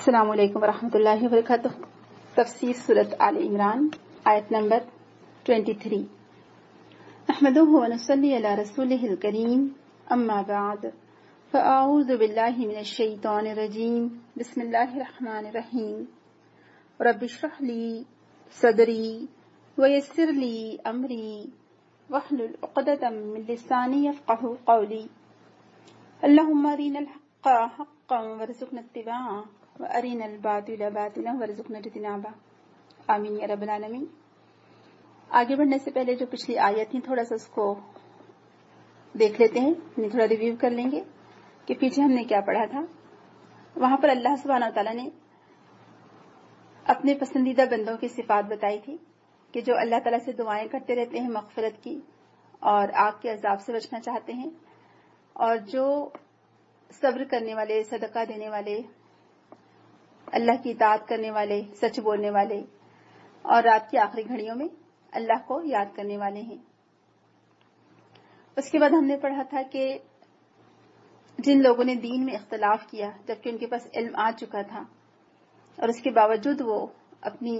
السلام علیکم ورحمۃ اللہ وبرکاتہ۔ تفسیر سورۃ آل عمران آیت نمبر 23۔ نحمدہ ونصلی علی رسولہ الکریم، اما بعد فاعوذ باللہ من الشیطان الرجیم، بسم اللہ الرحمن الرحیم۔ رب اشرح لی صدری ویسر لی امری واحلل عقدۃ من لسانی یفقہوا قولی۔ اللہم ارنا الحق حقا وارزقنا اتباعہ وارنا الباطل باطلا وارزقنا اجتنابہ، آمین یا رب العالمین۔ آگے بڑھنے سے پہلے جو پچھلی آیت تھی تھوڑا سا اس کو دیکھ لیتے ہیں، یعنی تھوڑا ریویو کر لیں گے کہ پیچھے ہم نے کیا پڑھا تھا۔ وہاں پر اللہ سبحانہ وتعالیٰ نے اپنے پسندیدہ بندوں کی صفات بتائی تھی کہ جو اللہ تعالیٰ سے دعائیں کرتے رہتے ہیں مغفرت کی اور آگ کے عذاب سے بچنا چاہتے ہیں، اور جو صبر کرنے والے، صدقہ دینے والے، اللہ کی اطاعت کرنے والے، سچ بولنے والے، اور رات کی آخری گھڑیوں میں اللہ کو یاد کرنے والے ہیں۔ اس کے بعد ہم نے پڑھا تھا کہ جن لوگوں نے دین میں اختلاف کیا جبکہ ان کے پاس علم آ چکا تھا، اور اس کے باوجود وہ اپنی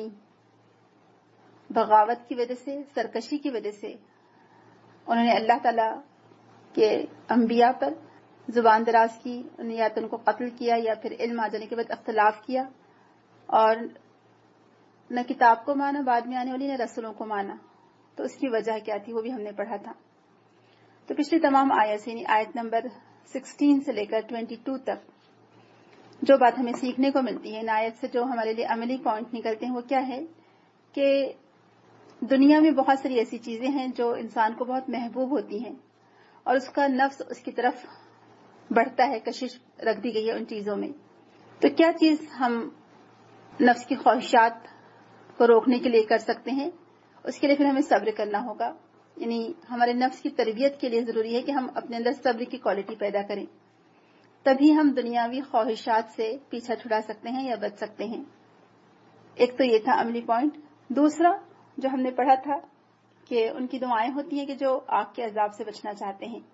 بغاوت کی وجہ سے، سرکشی کی وجہ سے انہوں نے اللہ تعالیٰ کے انبیاء پر زبان دراز کی، انہیں یا تو ان کو قتل کیا یا پھر علم آ جانے کے بعد اختلاف کیا، اور نہ کتاب کو مانا بعد میں آنے والی، نہ رسولوں کو مانا۔ تو اس کی وجہ کیا تھی وہ بھی ہم نے پڑھا تھا۔ تو پچھلی تمام آیت سے، یعنی آیت نمبر 16 سے لے کر 22 تک جو بات ہمیں سیکھنے کو ملتی ہے، ان آیت سے جو ہمارے لیے عملی پوائنٹ نکلتے ہیں وہ کیا ہے کہ دنیا میں بہت ساری ایسی چیزیں ہیں جو انسان کو بہت محبوب ہوتی ہیں، اور اس کا نفس اس کی طرف بڑھتا ہے، کشش رکھ دی گئی ہے ان چیزوں میں۔ تو کیا چیز ہم نفس کی خواہشات کو روکنے کے لیے کر سکتے ہیں؟ اس کے لیے پھر ہمیں صبر کرنا ہوگا، یعنی ہمارے نفس کی تربیت کے لیے ضروری ہے کہ ہم اپنے اندر صبر کی کوالٹی پیدا کریں، تبھی ہم دنیاوی خواہشات سے پیچھا چھڑا سکتے ہیں یا بچ سکتے ہیں۔ ایک تو یہ تھا عملی پوائنٹ۔ دوسرا جو ہم نے پڑھا تھا کہ ان کی دعائیں ہوتی ہیں کہ جو آگ کے عذاب سے بچنا چاہتے ہیں،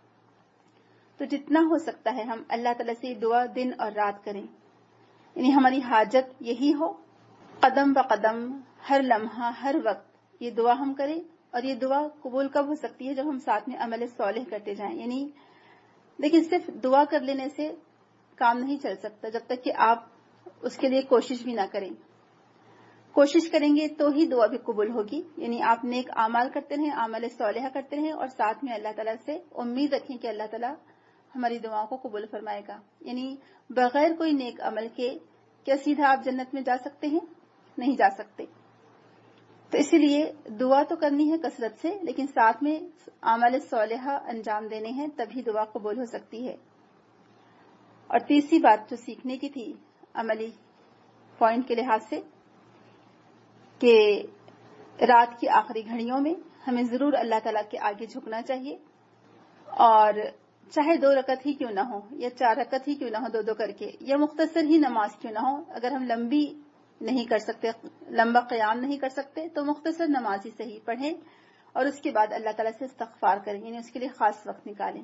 تو جتنا ہو سکتا ہے ہم اللہ تعالیٰ سے دعا دن اور رات کریں، یعنی ہماری حاجت یہی ہو، قدم بقدم، ہر لمحہ، ہر وقت یہ دعا ہم کریں۔ اور یہ دعا قبول کب ہو سکتی ہے؟ جب ہم ساتھ میں عمل صالح کرتے جائیں۔ یعنی لیکن صرف دعا کر لینے سے کام نہیں چل سکتا جب تک کہ آپ اس کے لیے کوشش بھی نہ کریں۔ کوشش کریں گے تو ہی دعا بھی قبول ہوگی، یعنی آپ نیک اعمال کرتے رہیں، عمل صالحہ کرتے رہیں، اور ساتھ میں اللہ تعالیٰ سے امید رکھیں کہ اللہ تعالیٰ ہماری دعاؤں کو قبول فرمائے گا۔ یعنی بغیر کوئی نیک عمل کے کیا سیدھا آپ جنت میں جا سکتے ہیں؟ نہیں جا سکتے۔ تو اسی لیے دعا تو کرنی ہے کثرت سے، لیکن ساتھ میں اعمال صالحہ انجام دینے ہیں، تبھی دعا قبول ہو سکتی ہے۔ اور تیسری بات جو سیکھنے کی تھی عملی پوائنٹ کے لحاظ سے، کہ رات کی آخری گھڑیوں میں ہمیں ضرور اللہ تعالیٰ کے آگے جھکنا چاہیے، اور چاہے 2 رکعت ہی کیوں نہ ہو یا 4 رکعت ہی کیوں نہ ہو، 2 کر کے، یا مختصر ہی نماز کیوں نہ ہو، اگر ہم لمبی نہیں کر سکتے، لمبا قیام نہیں کر سکتے، تو مختصر نماز ہی صحیح پڑھیں، اور اس کے بعد اللہ تعالیٰ سے استغفار کریں، یعنی اس کے لیے خاص وقت نکالیں۔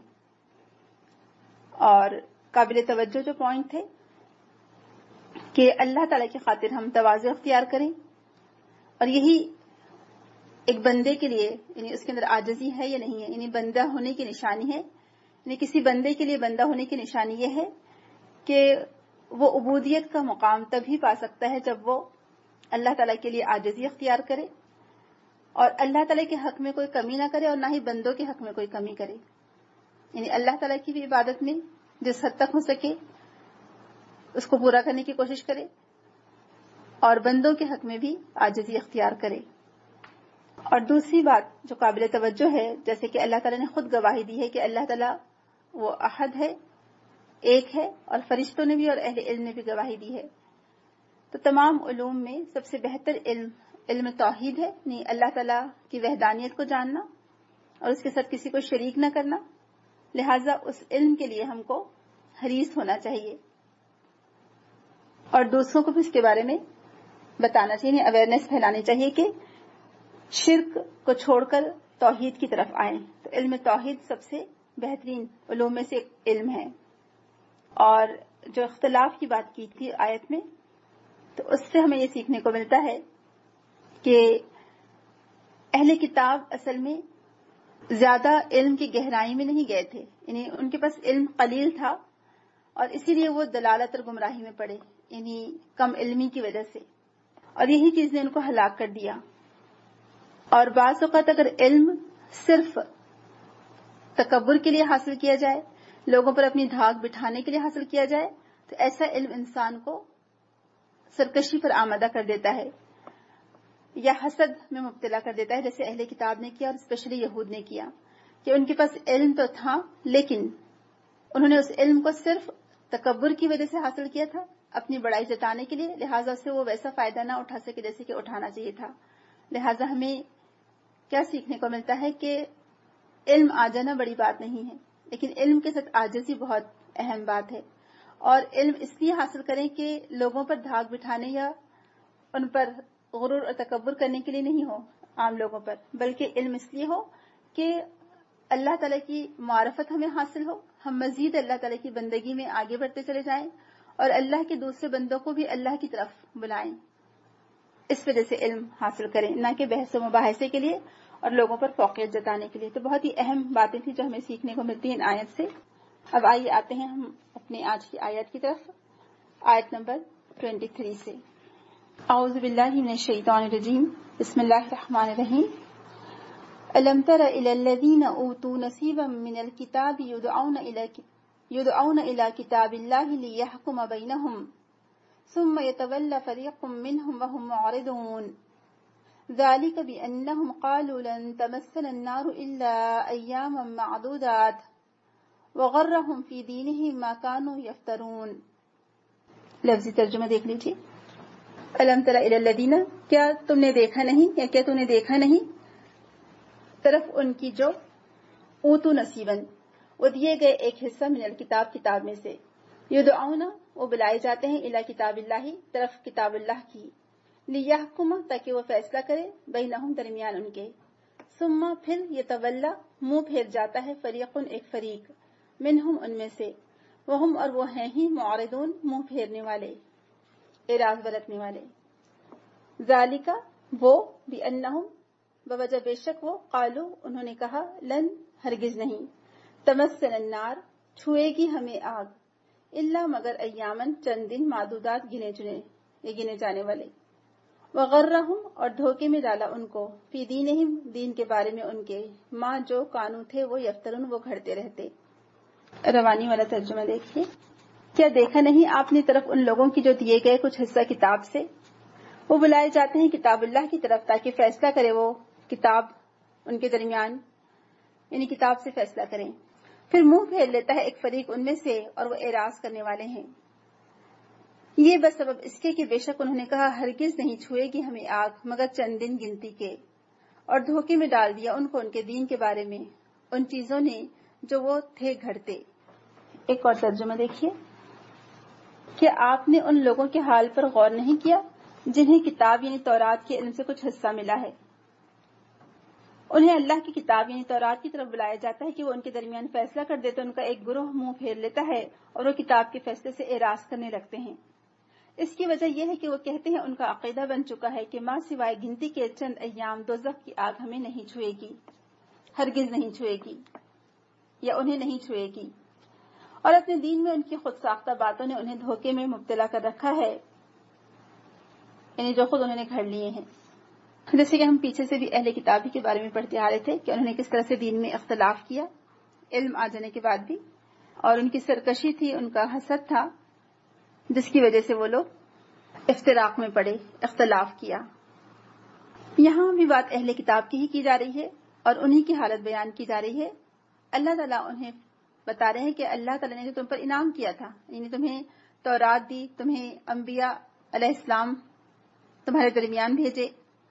اور قابل توجہ جو پوائنٹ تھے کہ اللہ تعالیٰ کی خاطر ہم تواضع اختیار کریں، اور یہی ایک بندے کے لیے، یعنی اس کے اندر عاجزی ہے یا نہیں ہے، یعنی بندہ ہونے کی نشانی ہے۔ یعنی کسی بندے کے لیے بندہ ہونے کی نشانی یہ ہے کہ وہ عبودیت کا مقام تبھی پا سکتا ہے جب وہ اللہ تعالیٰ کے لیے عاجزی اختیار کرے، اور اللہ تعالیٰ کے حق میں کوئی کمی نہ کرے، اور نہ ہی بندوں کے حق میں کوئی کمی کرے۔ یعنی اللہ تعالیٰ کی بھی عبادت میں جس حد تک ہو سکے اس کو پورا کرنے کی کوشش کرے، اور بندوں کے حق میں بھی عاجزی اختیار کرے۔ اور دوسری بات جو قابل توجہ ہے، جیسے کہ اللہ تعالیٰ نے خود گواہی دی ہے کہ اللہ تعالیٰ وہ احد ہے، ایک ہے، اور فرشتوں نے بھی اور اہل علم نے بھی گواہی دی ہے۔ تو تمام علوم میں سب سے بہتر علم توحید ہے، یعنی اللہ تعالیٰ کی وحدانیت کو جاننا اور اس کے ساتھ کسی کو شریک نہ کرنا۔ لہٰذا اس علم کے لیے ہم کو حریص ہونا چاہیے، اور دوسروں کو بھی اس کے بارے میں بتانا چاہیے، یعنی اویئرنیس پھیلانی چاہیے کہ شرک کو چھوڑ کر توحید کی طرف آئیں۔ تو علم توحید سب سے بہترین علوم میں سے ایک علم ہے، اور جو اختلاف کی بات کی تھی آیت میں، تو اس سے ہمیں یہ سیکھنے کو ملتا ہے کہ اہل کتاب اصل میں زیادہ علم کی گہرائی میں نہیں گئے تھے، یعنی ان کے پاس علم قلیل تھا اور اسی لیے وہ دلالت اور گمراہی میں پڑے، یعنی کم علمی کی وجہ سے، اور یہی چیز نے ان کو ہلاک کر دیا۔ اور بعض اوقات اگر علم صرف تکبر کے لیے حاصل کیا جائے، لوگوں پر اپنی دھاک بٹھانے کے لیے حاصل کیا جائے، تو ایسا علم انسان کو سرکشی پر آمادہ کر دیتا ہے یا حسد میں مبتلا کر دیتا ہے، جیسے اہل کتاب نے کیا اور اسپیشلی یہود نے کیا، کہ ان کے پاس علم تو تھا لیکن انہوں نے اس علم کو صرف تکبر کی وجہ سے حاصل کیا تھا، اپنی بڑائی جتانے کے لیے، لہٰذا سے وہ ویسا فائدہ نہ اٹھا سکے جیسے کہ اٹھانا چاہیے تھا۔ لہٰذا ہمیں کیا سیکھنے کو ملتا ہے کہ علم آ جانا بڑی بات نہیں ہے، لیکن علم کے ساتھ عاجزی بہت اہم بات ہے، اور علم اس لیے حاصل کریں کہ لوگوں پر دھاک بٹھانے یا ان پر غرور اور تکبر کرنے کے لیے نہیں ہو عام لوگوں پر، بلکہ علم اس لیے ہو کہ اللہ تعالیٰ کی معرفت ہمیں حاصل ہو، ہم مزید اللہ تعالیٰ کی بندگی میں آگے بڑھتے چلے جائیں اور اللہ کے دوسرے بندوں کو بھی اللہ کی طرف بلائیں، اس وجہ سے علم حاصل کریں، نہ کہ بحث و مباحثے کے لیے اور لوگوں پر فوقیت جتانے کے لیے۔ تو بہت ہی اہم باتیں تھیں جو ہمیں سیکھنے کو ملتی ہیں ان آیت سے۔ اب آئیے آتے ہیں ہم اپنے آج کی آیت کی طرف، آیت نمبر 23 سے۔ اعوذ باللہ من الشیطان الرجیم، بسم اللہ الرحمن الرحیم۔ ألم تر إلى الذين أوتوا نصيبا من الكتاب يدعون إلى كتاب الله ليحكم بينهم ثم يتولى فريق منهم وهم معرضون ذلك بأنهم قالوا لن تمسنا النار إلا أياما معدودات وغرهم في دينهم ما كانوا يفترون۔ لفظی ترجمہ دیکھ لیجیے۔ ألم تر إلى الذين، کیا تم نے دیکھا نہیں یا کیا تم نے دیکھا نہیں طرف ان کی جو اوتو نصیباً، وہ دیے گئے ایک حصہ من الکتاب، کتاب میں سے، یدعون، وہ بلائے جاتے ہیں، الی کتاب اللہ، طرف کتاب اللہ کی، لیحکم، تاکہ وہ فیصلہ کرے، بینہم، درمیان ان کے، ثم، پھر، یتولا، منہ پھیر جاتا ہے، فریقن، ایک فریق، منہم، ان میں سے، وہم، اور وہ ہیں ہی، معرضون، منہ پھیرنے والے، اعراض برتنے والے، ذالک، وہ، بانہم، بوجہ بے شک وہ، قالو، انہوں نے کہا، لن، ہرگز نہیں، تمسن النار، چھوئے گی ہمیں آگ، الا، مگر، ایامن، چند دن، معدودات، گنے چنے یا گنے جانے والے، وغرہم، اور دھوکے میں ڈالا ان کو، فی دینہم، دین کے بارے میں ان کے، ماں جو کانو تھے وہ، یفترون، وہ گھڑتے رہتے۔ روانی والا ترجمہ دیکھیے۔ کیا دیکھا نہیں آپ نے طرف ان لوگوں کی جو دیے گئے کچھ حصہ کتاب سے، وہ بلائے جاتے ہیں کتاب اللہ کی طرف تاکہ فیصلہ کرے وہ کتاب ان کے درمیان، یعنی کتاب سے فیصلہ کریں، پھر منہ پھیر لیتا ہے ایک فریق ان میں سے اور وہ اعراض کرنے والے ہیں، یہ بس سبب اس کے کہ بے شک انہوں نے کہا ہرگز نہیں چھوئے گی ہمیں آگ مگر چند دن گنتی کے، اور دھوکے میں ڈال دیا ان کو ان کے دین کے بارے میں ان چیزوں نے جو وہ تھے گھڑتے۔ ایک اور ترجمہ دیکھیے۔ کیا آپ نے ان لوگوں کے حال پر غور نہیں کیا جنہیں کتاب یعنی تورات کے علم سے کچھ حصہ ملا ہے، انہیں اللہ کی کتاب یعنی تورات کی طرف بلایا جاتا ہے کہ وہ ان کے درمیان فیصلہ کر دے تو ان کا ایک گروہ منہ پھیر لیتا ہے اور وہ کتاب کے فیصلے سے اعراض کرنے لگتے ہیں۔ اس کی وجہ یہ ہے کہ وہ کہتے ہیں ان کا عقیدہ بن چکا ہے کہ ماں سوائے گنتی کے چند ایام دوزخ کی آگ ہمیں نہیں چھوئے گی، ہرگز نہیں چھوئے گی یا انہیں نہیں چھوئے گی، اور اپنے دین میں ان کی خود ساختہ باتوں نے انہیں دھوکے میں مبتلا کر رکھا ہے، یعنی جو خود انہوں نے گھڑ لیے ہیں۔ جیسے کہ ہم پیچھے سے بھی اہل کتابی کے بارے میں پڑھتے آ رہے تھے کہ انہوں نے کس طرح سے دین میں اختلاف کیا علم آ جانے کے بعد بھی، اور ان کی سرکشی تھی، ان کا حسد تھا، جس کی وجہ سے وہ لوگ افتراق میں پڑے، اختلاف کیا۔ یہاں بھی بات اہل کتاب کی ہی کی جا رہی ہے اور انہی کی حالت بیان کی جا رہی ہے۔ اللہ تعالیٰ انہیں بتا رہے ہیں کہ اللہ تعالیٰ نے جو تم پر انعام کیا تھا، یعنی تمہیں تورات دی، تمہیں انبیاء علیہ السلام تمہارے درمیان بھیجے،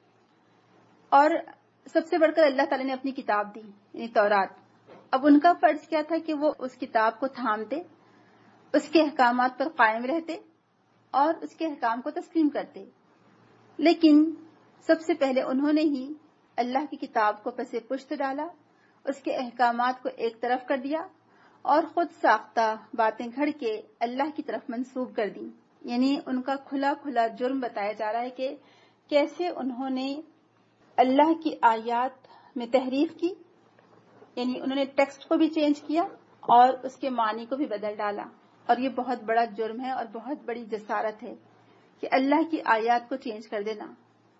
اور سب سے بڑھ کر اللہ تعالیٰ نے اپنی کتاب دی یعنی تورات۔ اب ان کا فرض کیا تھا کہ وہ اس کتاب کو تھامتے، اس کے احکامات پر قائم رہتے اور اس کے احکام کو تسلیم کرتے، لیکن سب سے پہلے انہوں نے ہی اللہ کی کتاب کو پس پشت ڈالا، اس کے احکامات کو ایک طرف کر دیا اور خود ساختہ باتیں گھڑ کے اللہ کی طرف منسوب کر دیں. یعنی ان کا کھلا کھلا جرم بتایا جا رہا ہے کہ کیسے انہوں نے اللہ کی آیات میں تحریف کی، یعنی انہوں نے ٹیکسٹ کو بھی چینج کیا اور اس کے معنی کو بھی بدل ڈالا. اور یہ بہت بڑا جرم ہے اور بہت بڑی جسارت ہے کہ اللہ کی آیات کو چینج کر دینا.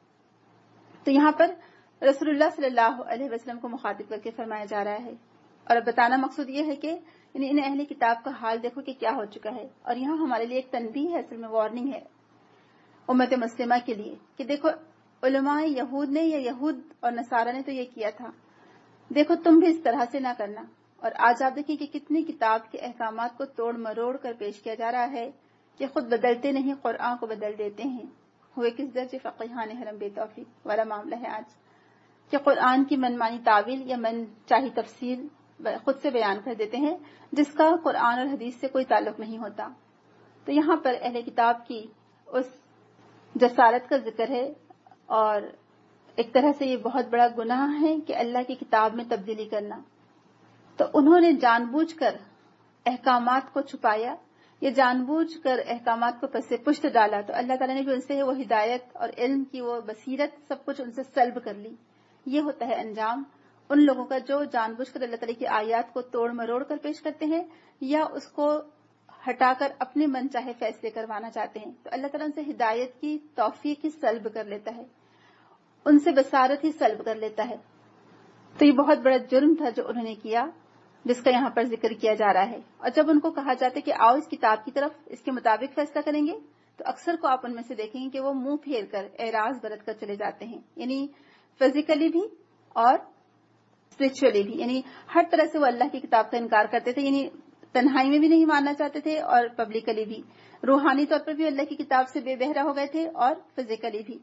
تو یہاں پر رسول اللہ صلی اللہ علیہ وسلم کو مخاطب کر کے فرمایا جا رہا ہے. اور اب بتانا مقصود یہ ہے کہ یعنی ان اہل کتاب کا حال دیکھو کہ کیا ہو چکا ہے. اور یہاں ہمارے لیے ایک تنبیہ ہے، اصل میں وارننگ ہے امت مسلمہ کے لیے کہ دیکھو علماء یہود نے یا یہود اور نصارہ نے تو یہ کیا تھا، دیکھو تم بھی اس طرح سے نہ کرنا. اور آج آپ دیکھیں کہ کتنی کتاب کے احکامات کو توڑ مروڑ کر پیش کیا جا رہا ہے کہ خود بدلتے نہیں، قرآن کو بدل دیتے ہیں. ہوئے کس درجے فقیہان حرم بے توفیق والا معاملہ ہے آج کہ قرآن کی منمانی تعویل یا من چاہی تفسیر خود سے بیان کر دیتے ہیں جس کا قرآن اور حدیث سے کوئی تعلق نہیں ہوتا. تو یہاں پر اہل کتاب کی اس جسارت کا ذکر ہے اور ایک طرح سے یہ بہت بڑا گناہ ہے کہ اللہ کی کتاب میں تبدیلی کرنا. تو انہوں نے جان بوجھ کر احکامات کو چھپایا یا جان بوجھ کر احکامات کو پس پشت ڈالا، تو اللہ تعالیٰ نے جو ان سے وہ ہدایت اور علم کی وہ بصیرت سب کچھ ان سے سلب کر لی. یہ ہوتا ہے انجام ان لوگوں کا جو جان بوجھ کر اللہ تعالیٰ کی آیات کو توڑ مروڑ کر پیش کرتے ہیں یا اس کو ہٹا کر اپنے من چاہے فیصلے کروانا چاہتے ہیں. تو اللہ تعالیٰ ان سے ہدایت کی توفیق ہی سلب کر لیتا ہے، ان سے بصارت ہی سلب کر لیتا ہے. تو یہ بہت بڑا جرم تھا جو انہوں نے کیا، جس کا یہاں پر ذکر کیا جا رہا ہے. اور جب ان کو کہا جاتا ہے کہ آؤ اس کتاب کی طرف، اس کے مطابق فیصلہ کریں گے، تو اکثر کو آپ ان میں سے دیکھیں گے کہ وہ منہ پھیر کر اعراض برت کر چلے جاتے ہیں. یعنی فزیکلی بھی اور اسپرچولی بھی، یعنی ہر طرح سے وہ اللہ کی کتاب کا انکار کرتے تھے. یعنی تنہائی میں بھی نہیں ماننا چاہتے تھے اور پبلکلی بھی، روحانی طور پر بھی اللہ کی کتاب سے بے بہرا ہو گئے تھے اور فزیکلی بھی.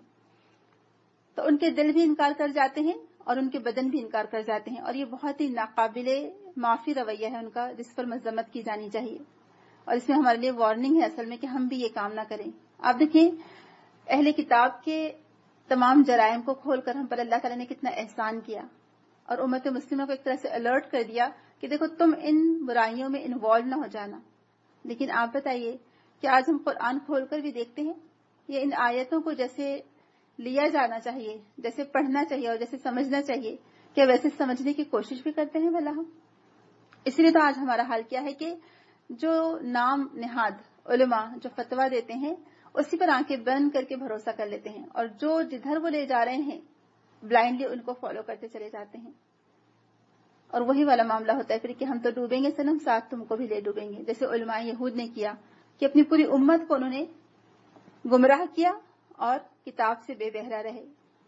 تو ان کے دل بھی انکار کر جاتے ہیں اور ان کے بدن بھی انکار کر جاتے ہیں. اور یہ بہت ہی ناقابل معافی رویہ ہے ان کا، جس پر مذمت کی جانی چاہیے. اور اس میں ہمارے لیے وارننگ ہے اصل میں کہ ہم بھی یہ کام نہ کریں. آپ دیکھیں اہل کتاب کے تمام جرائم کو کھول کر ہم پر اللہ تعالیٰ نے کتنا احسان کیا اور امت مسلمہ کو ایک طرح سے الرٹ کر دیا کہ دیکھو تم ان برائیوں میں انوالو نہ ہو جانا. لیکن آپ بتائیے کہ آج ہم قرآن کھول کر بھی دیکھتے ہیں یہ ان آیتوں کو جیسے لیا جانا چاہیے، جیسے پڑھنا چاہیے اور جیسے سمجھنا چاہیے، کیا ویسے سمجھنے کی کوشش بھی کرتے ہیں بھلا ہم؟ اس لیے تو آج ہمارا حال کیا ہے کہ جو نام نہاد علماء جو فتویٰ دیتے ہیں اسی پر آنکھیں بند کر کے بھروسہ کر لیتے ہیں اور جو جدھر وہ لے جا رہے ہیں بلائنڈلی ان کو فالو کرتے چلے جاتے ہیں. اور وہی والا معاملہ ہوتا ہے پھر کہ ہم تو ڈوبیں گے صنم، ساتھ تم کو بھی لے ڈوبیں گے، جیسے علماء یہود نے کیا کہ اپنی پوری امت کو انہوں نے گمراہ کیا اور کتاب سے بے بہرا رہے.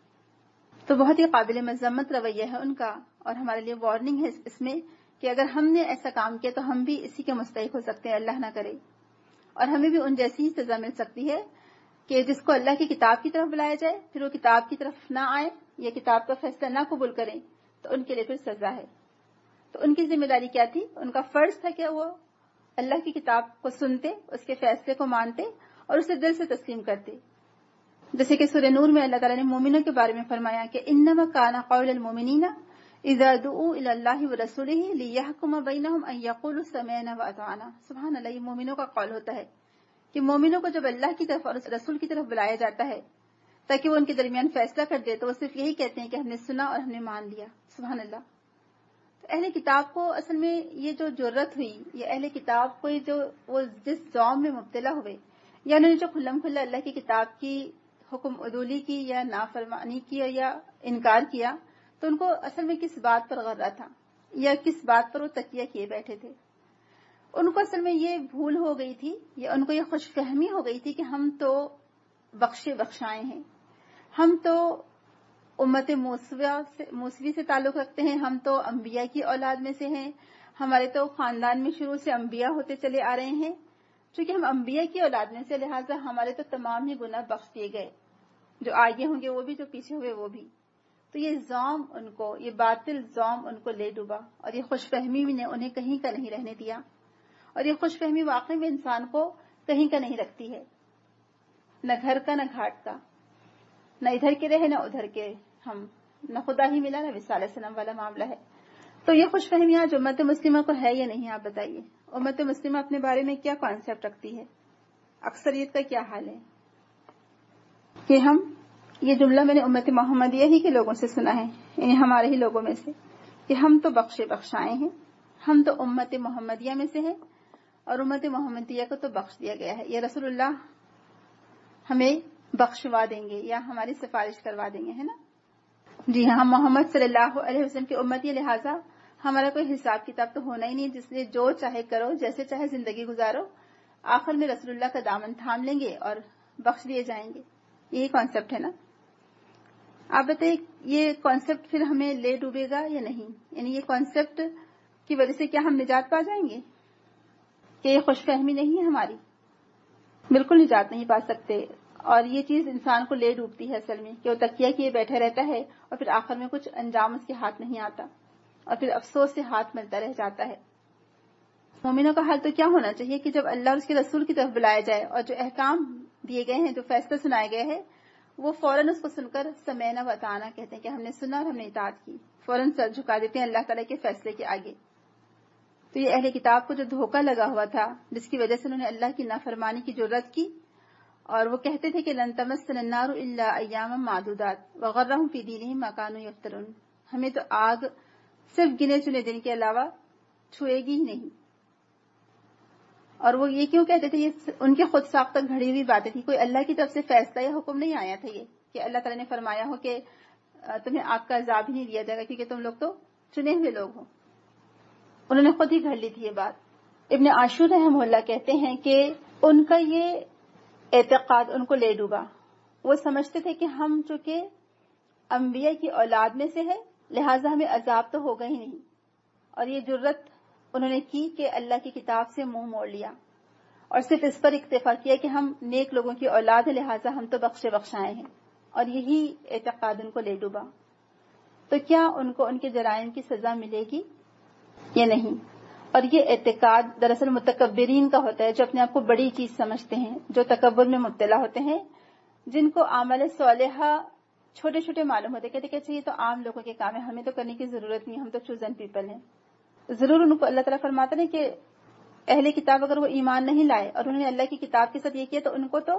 تو بہت ہی قابل مذمت رویہ ہے ان کا اور ہمارے لیے وارننگ ہے اس میں کہ اگر ہم نے ایسا کام کیا تو ہم بھی اسی کے مستحق ہو سکتے ہیں، اللہ نہ کرے. اور ہمیں بھی ان جیسی ہی سزا مل سکتی ہے کہ جس کو اللہ کی کتاب کی طرف بلایا جائے پھر وہ کتاب کی طرف نہ آئے یا کتاب کا فیصلہ نہ قبول کریں تو ان کے لیے پھر سزا ہے. تو ان کی ذمہ داری کیا تھی؟ ان کا فرض تھا کہ وہ اللہ کی کتاب کو سنتے، اس کے فیصلے کو مانتے اور اسے دل سے تسلیم کرتے. جیسے کہ سورہ نور میں اللہ تعالیٰ نے مومنوں کے بارے میں فرمایا کہ انما کان قول المؤمنین اذا دعوا الى اللہ ورسولہ لیحکم بینہم ان یقولوا سمعنا واطعنا. سبحان اللہ، یہ مومنوں کا قول ہوتا ہے کہ مومنوں کو جب اللہ کی طرف اور رسول کی طرف بلایا جاتا ہے تاکہ وہ ان کے درمیان فیصلہ کر دے تو وہ صرف یہی کہتے ہیں کہ ہم نے سنا اور ہم نے مان لیا. سبحان اللہ. تو اہل کتاب کو اصل میں یہ جو جرت ہوئی، یہ اہل کتاب کو جو وہ جس ذوم میں مبتلا ہوئے یا انہوں نے جو کھلم کھلا اللہ کی کتاب کی حکم عدولی کی یا نافرمانی کی یا انکار کیا، تو ان کو اصل میں کس بات پر غرہ تھا یا کس بات پر وہ تکیہ کیے بیٹھے تھے؟ ان کو اصل میں یہ بھول ہو گئی تھی یا ان کو یہ خوش فہمی ہو گئی تھی کہ ہم تو بخشے بخشائے ہیں، ہم تو امت موسوی سے تعلق رکھتے ہیں، ہم تو انبیاء کی اولاد میں سے ہیں، ہمارے تو خاندان میں شروع سے انبیاء ہوتے چلے آ رہے ہیں، چونکہ ہم انبیاء کی اولاد میں سے لہٰذا ہمارے تو تمام ہی گناہ بخش دیے گئے، جو آگے ہوں گے وہ بھی، جو پیچھے ہوئے وہ بھی. تو یہ ذوم ان کو، یہ باطل ذوم ان کو لے ڈوبا اور یہ خوش فہمی نے انہیں کہیں کا نہیں رہنے دیا. اور یہ خوش فہمی واقعی میں انسان کو کہیں کا نہیں رکھتی ہے، نہ گھر کا نہ گھاٹ کا، نہ ادھر کے رہے نہ ادھر کے، ہم نہ خدا ہی ملا نہ وصال سلام والا معاملہ ہے. تو یہ خوش فہمی آج امت مسلمہ کو ہے یا نہیں، آپ بتائیے. امت مسلمہ اپنے بارے میں کیا کانسیپٹ رکھتی ہے؟ اکثریت کا کیا حال ہے کہ ہم، یہ جملہ میں نے امت محمدیہ ہی کے لوگوں سے سنا ہے، یعنی ہمارے ہی لوگوں میں سے، کہ ہم تو بخشے بخشائے ہیں، ہم تو امت محمدیہ میں سے ہیں اور امت محمدیہ کو تو بخش دیا گیا ہے، یا رسول اللہ ہمیں بخشوا دیں گے یا ہماری سفارش کروا دیں گے، ہے نا. جی ہاں، ہم محمد صلی اللہ علیہ وسلم کی امتی، لہٰذا ہمارا کوئی حساب کتاب تو ہونا ہی نہیں، جس لیے جو چاہے کرو، جیسے چاہے زندگی گزارو، آخر میں رسول اللہ کا دامن تھام لیں گے اور بخش دیے جائیں گے. یہی کانسیپٹ ہے نا. آپ بتائیے یہ کانسیپٹ پھر ہمیں لے ڈوبے گا یا نہیں؟ یعنی یہ کانسیپٹ کی وجہ سے کیا ہم نجات پا جائیں گے؟ کہ یہ خوش فہمی نہیں ہے ہماری؟ بالکل نجات نہیں پا سکتے. اور یہ چیز انسان کو لے ڈوبتی ہے اصل میں، کہ وہ تکیہ کیے بیٹھا رہتا ہے اور پھر آخر میں کچھ انجام اس کے ہاتھ نہیں آتا اور پھر افسوس سے ہاتھ ملتا رہ جاتا ہے. مومنوں کا حال تو کیا ہونا چاہیے کہ جب اللہ اور اس کے رسول کی طرف بلایا جائے اور جو احکام دیے گئے ہیں، جو فیصلہ سنایا گیا ہے، وہ فوراً اس کو سن کر سمعنا و اطعنا کہتے ہیں کہ ہم نے سنا اور ہم نے اطاعت کی، فوراً سر جھکا دیتے ہیں اللہ تعالیٰ کے فیصلے کے آگے. تو یہ اہل کتاب کو جو دھوکہ لگا ہوا تھا، جس کی وجہ سے انہوں نے اللہ کی نافرمانی کی جرات کی، اور وہ کہتے تھے کہ لن تمسنا النار الا ایاما معدودات وغرہم فی دینہم ما کانوا یفترون، ہمیں تو آگ صرف گنے چنے دن کے علاوہ چھوئے گی ہی نہیں. اور وہ یہ کیوں کہتے تھے؟ یہ ان کے خود ساختہ گھڑی ہوئی باتیں تھی، کوئی اللہ کی طرف سے فیصلہ یا حکم نہیں آیا تھا یہ کہ اللہ تعالیٰ نے فرمایا ہو کہ تمہیں آگ کا عذاب ہی نہیں دیا جائے گا کیونکہ تم لوگ تو چنے ہوئے لوگ ہو. انہوں نے خود ہی گھڑ لی تھی یہ بات. ابن عاشور رحمہ اللہ کہتے ہیں کہ ان کا یہ اعتقاد ان کو لے ڈوبا. وہ سمجھتے تھے کہ ہم چونکہ انبیاء کی اولاد میں سے ہے، لہٰذا ہمیں عذاب تو ہوگا ہی نہیں، اور یہ جرت انہوں نے کی کہ اللہ کی کتاب سے منہ موڑ لیا اور صرف اس پر اکتفا کیا کہ ہم نیک لوگوں کی اولاد ہے، لہٰذا ہم تو بخشے بخشائے ہیں، اور یہی اعتقاد ان کو لے ڈوبا. تو کیا ان کو ان کے جرائم کی سزا ملے گی یا نہیں؟ اور یہ اعتقاد دراصل متکبرین کا ہوتا ہے، جو اپنے آپ کو بڑی چیز سمجھتے ہیں، جو تکبر میں مبتلا ہوتے ہیں، جن کو اعمال صالحہ چھوٹے چھوٹے معلوم ہوتے، کہتے کہ اچھا یہ تو عام لوگوں کے کام ہے، ہمیں تو کرنے کی ضرورت نہیں، ہم تو چوزن پیپل ہیں. ضرور ان کو اللہ تعالیٰ فرماتا ہے کہ اہل کتاب اگر وہ ایمان نہیں لائے اور انہوں نے اللہ کی کتاب کے ساتھ یہ کیا تو ان کو تو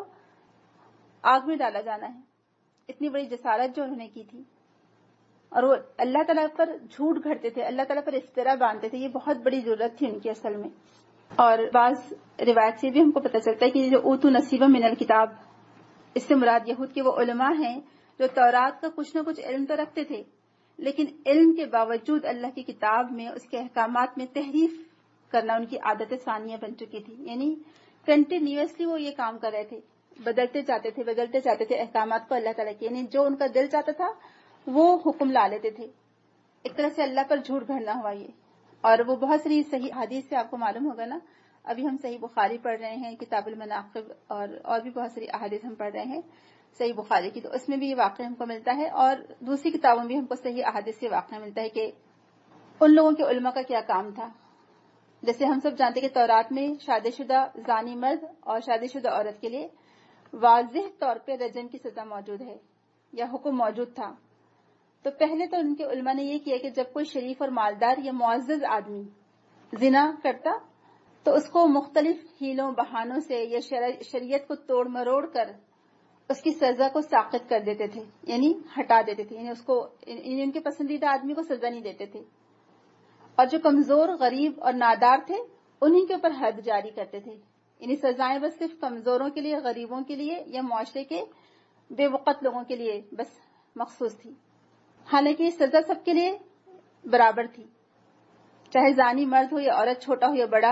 آگ میں ڈالا جانا ہے. اتنی بڑی جسارت جو انہوں نے کی تھی، اور وہ اللہ تعالیٰ پر جھوٹ گھڑتے تھے، اللہ تعالیٰ پر افترا باندھتے تھے، یہ بہت بڑی ضرورت تھی ان کی اصل میں. اور بعض روایت سے بھی ہم کو پتہ چلتا ہے کہ جو اوتو نصیبا من الکتاب، اس سے مراد یہود کے وہ علماء ہیں جو تورات کا کچھ نہ کچھ علم تو رکھتے تھے، لیکن علم کے باوجود اللہ کی کتاب میں اس کے احکامات میں تحریف کرنا ان کی عادت ثانیہ بن چکی تھی. یعنی کنٹینیوسلی وہ یہ کام کر رہے تھے، بدلتے جاتے تھے احکامات کو اللہ تعالیٰ کے، یعنی جو ان کا دل چاہتا تھا وہ حکم لا لیتے تھے. ایک طرح سے اللہ پر جھوٹ گھڑنا ہوا یہ. اور وہ بہت ساری صحیح حدیث سے آپ کو معلوم ہوگا نا، ابھی ہم صحیح بخاری پڑھ رہے ہیں، کتاب المناقب، اور بھی بہت ساری احادیث ہم پڑھ رہے ہیں صحیح بخاری کی، تو اس میں بھی یہ واقعہ ہم کو ملتا ہے، اور دوسری کتابوں میں بھی ہم کو صحیح احادیث سے واقعہ ملتا ہے کہ ان لوگوں کے علماء کا کیا کام تھا. جیسے ہم سب جانتے کہ تورات میں شادی شدہ زانی مرد اور شادی شدہ عورت کے لیے واضح طور پہ رجم کی سزا موجود ہے یا حکم موجود تھا. تو پہلے تو ان کے علماء نے یہ کیا کہ جب کوئی شریف اور مالدار یا معزز آدمی زنا کرتا تو اس کو مختلف ہیلوں بہانوں سے یا شریعت کو توڑ مروڑ کر اس کی سزا کو ساقط کر دیتے تھے، یعنی ہٹا دیتے تھے، یعنی اس کو ان کے پسندیدہ آدمی کو سزا نہیں دیتے تھے. اور جو کمزور، غریب اور نادار تھے انہی کے اوپر حد جاری کرتے تھے، یعنی سزائیں بس صرف کمزوروں کے لیے، غریبوں کے لیے یا معاشرے کے بے وقت لوگوں کے لیے بس مخصوص تھی. حالانکہ یہ سزا سب کے لیے برابر تھی، چاہے زانی مرد ہو یا عورت، چھوٹا ہو یا بڑا،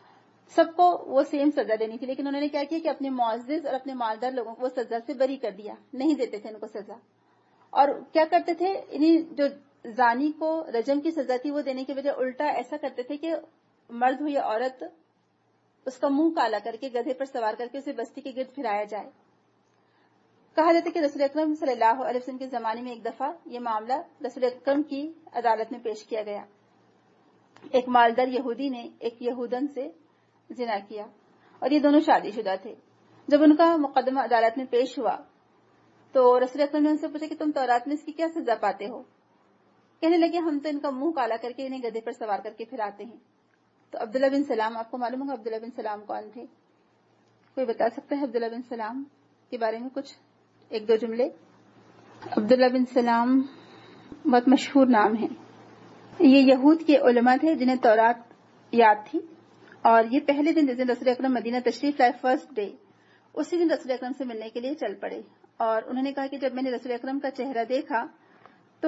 سب کو وہ سیم سزا دینی تھی. لیکن انہوں نے کیا کیا کہ اپنے معزز اور اپنے مالدار لوگوں کو وہ سزا سے بری کر دیا، نہیں دیتے تھے ان کو سزا. اور کیا کرتے تھے، انہیں جو زانی کو رجم کی سزا تھی وہ دینے کے بجائے الٹا ایسا کرتے تھے کہ مرد ہو یا عورت اس کا منہ کالا کر کے گدھے پر سوار کر کے اسے بستی کے گرد پھرایا جائے. کہا جاتا ہے کہ رسول اکرم صلی اللہ علیہ وسلم کے زمانے میں ایک دفعہ یہ معاملہ رسول اکرم کی عدالت میں پیش کیا گیا. ایک مالدار یہودی نے ایک یہودن سے زنا کیا اور یہ دونوں شادی شدہ تھے. جب ان کا مقدمہ عدالت میں پیش ہوا تو رسول اکرم نے ان سے پوچھا کہ تم تورات میں اس کی کیا سزا پاتے ہو؟ کہنے لگے ہم تو ان کا منہ کالا کر کے انہیں گدھے پر سوار کر کے پھراتے ہیں. تو عبداللہ بن سلام، آپ کو معلوم ہوگا عبداللہ بن سلام کون تھے؟ کوئی بتا سکتا ہے عبداللہ بن سلام کے بارے میں کچھ ایک دو جملے؟ عبداللہ بن سلام بہت مشہور نام ہے. یہ یہود کے علماء تھے جنہیں تورات یاد تھی، اور یہ پہلے دن جس دن رسول اکرم مدینہ تشریف لائے، فرسٹ ڈے، اسی دن رسول اکرم سے ملنے کے لیے چل پڑے. اور انہوں نے کہا کہ جب میں نے رسول اکرم کا چہرہ دیکھا تو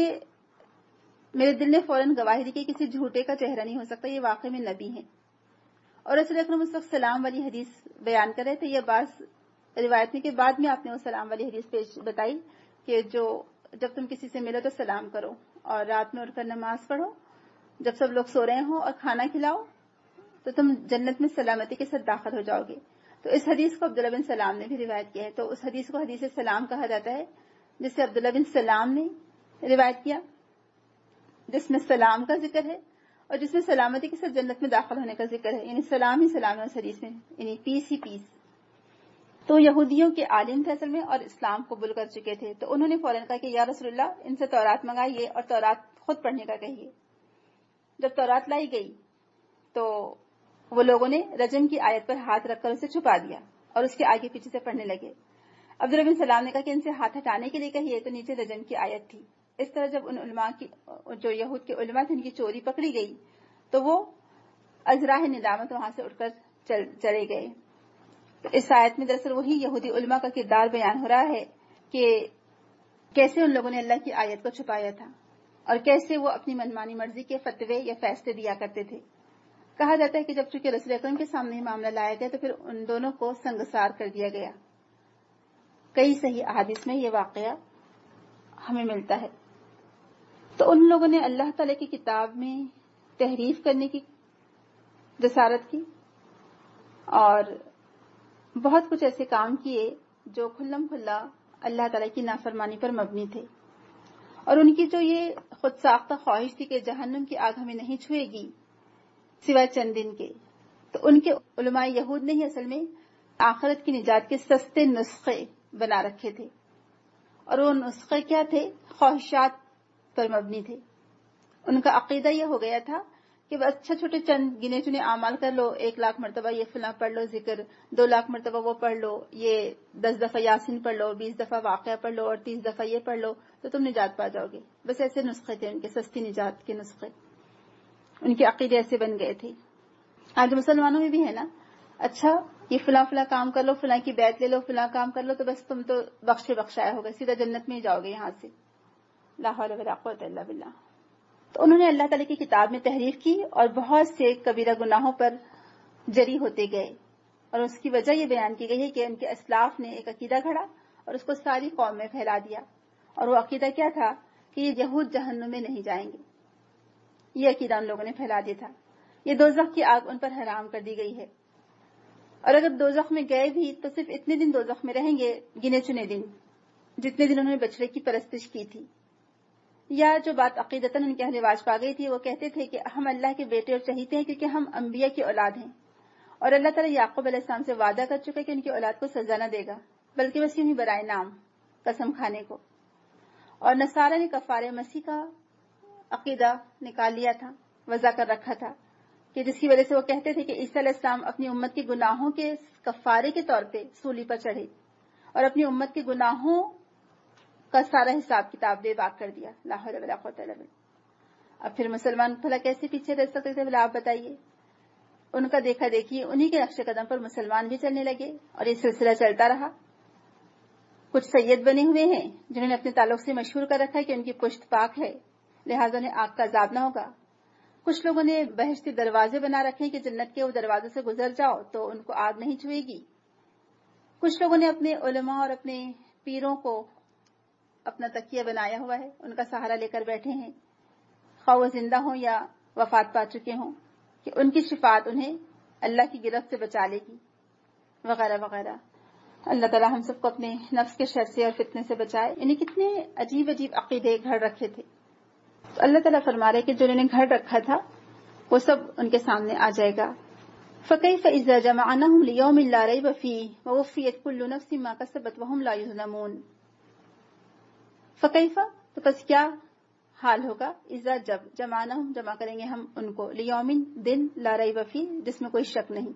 میرے دل نے فوراً گواہی دی کہ کسی جھوٹے کا چہرہ نہیں ہو سکتا، یہ واقعی میں نبی ہیں. اور رسول اکرم اس وقت سلام والی حدیث بیان کر رہے تھے. یہ بعض روایت میں کہ بعد میں آپ نے وہ سلام والی حدیث پیش بتائی کہ جب تم کسی سے ملو تو سلام کرو، اور رات میں اٹھ کر نماز پڑھو، جب سب لوگ سو رہے ہوں اور کھانا کھلاؤ تو تم جنت میں سلامتی کے ساتھ داخل ہو جاؤ گے. تو اس حدیث کو عبداللہ بن سلام نے بھی روایت کیا ہے. تو اس حدیث کو حدیث سلام کہا جاتا ہے، جس سے عبداللہ بن سلام نے روایت کیا، جس میں سلام کا ذکر ہے اور جس میں سلامتی کے ساتھ جنت میں داخل ہونے کا ذکر ہے. یعنی سلام ہی سلام ہے اس حدیث میں، یعنی پیس ہی پیس. تو یہودیوں کے عالم تھے اصل میں، اور اسلام قبول کر چکے تھے. تو انہوں نے فوراً کہا کہ یا رسول اللہ، ان سے تورات منگائیے اور تورات خود پڑھنے کا کہیے. جب تورات لائی گئی تو وہ لوگوں نے رجم کی آیت پر ہاتھ رکھ کر اسے چھپا دیا اور اس کے آگے پیچھے سے پڑھنے لگے. عبداللہ بن سلام نے کہا کہ ان سے ہاتھ ہٹانے کے لیے کہیے، تو نیچے رجم کی آیت تھی. اس طرح جب ان علماء کی، جو یہود کے علماء تھے، ان کی چوری پکڑی گئی تو وہ ازراہ ندامت وہاں سے اٹھ کر چلے گئے. تو اس آیت میں دراصل وہی یہودی علماء کا کردار بیان ہو رہا ہے کہ کیسے ان لوگوں نے اللہ کی آیت کو چھپایا تھا اور کیسے وہ اپنی منمانی مرضی کے فتوے یا فیصلے دیا کرتے تھے. کہا جاتا ہے کہ جب چونکہ رسول اکرم کے سامنے معاملہ لایا گیا تو پھر ان دونوں کو سنگسار کر دیا گیا. کئی صحیح احادیث میں یہ واقعہ ہمیں ملتا ہے. تو ان لوگوں نے اللہ تعالی کی کتاب میں تحریف کرنے کی جسارت کی اور بہت کچھ ایسے کام کیے جو کھلم کھلا اللہ تعالی کی نافرمانی پر مبنی تھے. اور ان کی جو یہ خود ساختہ خواہش تھی کہ جہنم کی آگ ہمیں نہیں چھوئے گی سوائے چند دن کے، تو ان کے علماء یہود نے ہی اصل میں آخرت کی نجات کے سستے نسخے بنا رکھے تھے. اور وہ نسخے کیا تھے؟ خواہشات پر مبنی تھے. ان کا عقیدہ یہ ہو گیا تھا کہ بس اچھا چھوٹے چند گنے چنے اعمال کر لو، 1,00,000 مرتبہ یہ فلاں پڑھ لو ذکر، 2,00,000 مرتبہ وہ پڑھ لو، یہ 10 دفعہ یاسین پڑھ لو، 20 دفعہ واقعہ پڑھ لو اور 30 دفعہ یہ پڑھ لو تو تم نجات پا جاؤ گے. بس ایسے نسخے تھے ان کے، سستی نجات کے نسخے. ان کے عقیدے ایسے بن گئے تھے. آج مسلمانوں میں بھی ہے نا، اچھا یہ فلاں فلاں کام کر لو، فلاں کی بیعت لے لو، فلاں کام کر لو تو بس تم تو بخشایا ہوگا، سیدھا جنت میں ہی جاؤ گے یہاں سے. لا حول ولا قوت الا باللہ. تو انہوں نے اللہ تعالی کی کتاب میں تحریف کی اور بہت سے کبیرہ گناہوں پر جری ہوتے گئے. اور اس کی وجہ یہ بیان کی گئی ہے کہ ان کے اسلاف نے ایک عقیدہ گھڑا اور اس کو ساری قوم میں پھیلا دیا. اور وہ عقیدہ کیا تھا کہ یہ یہود جہنم میں نہیں جائیں گے. یہ عقیدہ ان لوگوں نے پھیلا دیا تھا. یہ دوزخ کی آگ ان پر حرام کر دی گئی ہے، اور اگر دوزخ میں گئے بھی تو صرف اتنے دن دوزخ میں رہیں گے، گنے چنے دن، جتنے دن انہوں نے بچڑے کی پرستش کی تھی. یا جو بات عقیدتاً ان کے رواج پا گئی تھی، وہ کہتے تھے کہ ہم اللہ کے بیٹے اور چہیتے ہیں کیونکہ ہم انبیاء کی اولاد ہیں، اور اللہ تعالیٰ یعقوب علیہ السلام سے وعدہ کر چکا کہ ان کی اولاد کو سزا نہ دے گا بلکہ بس یوں ہی برائے نام قسم کھانے کو. اور نصارہ نے کفارہ مسیح کا عقیدہ نکال لیا تھا، وضع کر رکھا تھا، کہ جس کی وجہ سے وہ کہتے تھے کہ عیسیٰ علیہ السلام اپنی امت کے گناہوں کے کفارے کے طور پہ سولی پر چڑھے اور اپنی امت کے گناہوں کا سارا حساب کتاب بے باک کر دیا. لا حول ولا قوت الا باللہ. اب پھر مسلمان بھلا کیسے پیچھے رہ سکتے تھے؟ بھلا آپ بتائیے. ان کا دیکھا دیکھی انہی کے نقش قدم پر مسلمان بھی چلنے لگے اور یہ سلسلہ چلتا رہا. کچھ سید بنے ہوئے ہیں جنہوں نے اپنے تعلق سے مشہور کر رکھا ہے کہ ان کی پشت پاک ہے، لہٰذا انہیں آگ کا عذاب نہ ہوگا. کچھ لوگوں نے بہشتی دروازے بنا رکھے کہ جنت کے وہ دروازے سے گزر جاؤ تو ان کو آگ نہیں چھوئے گی. کچھ لوگوں نے اپنے علماء اور اپنے پیروں کو اپنا تکیہ بنایا ہوا ہے، ان کا سہارا لے کر بیٹھے ہیں، خواہ وہ زندہ ہوں یا وفات پا چکے ہوں، کہ ان کی شفاعت انہیں اللہ کی گرفت سے بچا لے گی، وغیرہ وغیرہ. اللہ تعالیٰ ہم سب کو اپنے نفس کے شر سے اور فتنے سے بچائے. انہیں کتنے عجیب عجیب عقیدے گھڑ رکھے تھے. تو اللہ تعالیٰ فرما رہے کہ جو انہوں نے گھڑ رکھا تھا وہ سب ان کے سامنے آ جائے گا. فَكَيْفَ إِذَا جَمَعْنَاهُمْ لِيَوْمٍ لَا رَيْبَ فِيهِ وَوَفِّيَتْ كُلُّ نَفْسٍ مَا كَسَبَتْ وَهُمْ لَا يُظْلَمُونَ. فَكَيْفَ، تو پس کیا حال ہوگا اذا جب جمعناہم جمع کریں گے ہم ان کو لیومن دن لا ریب فیہ جس میں کوئی شک نہیں،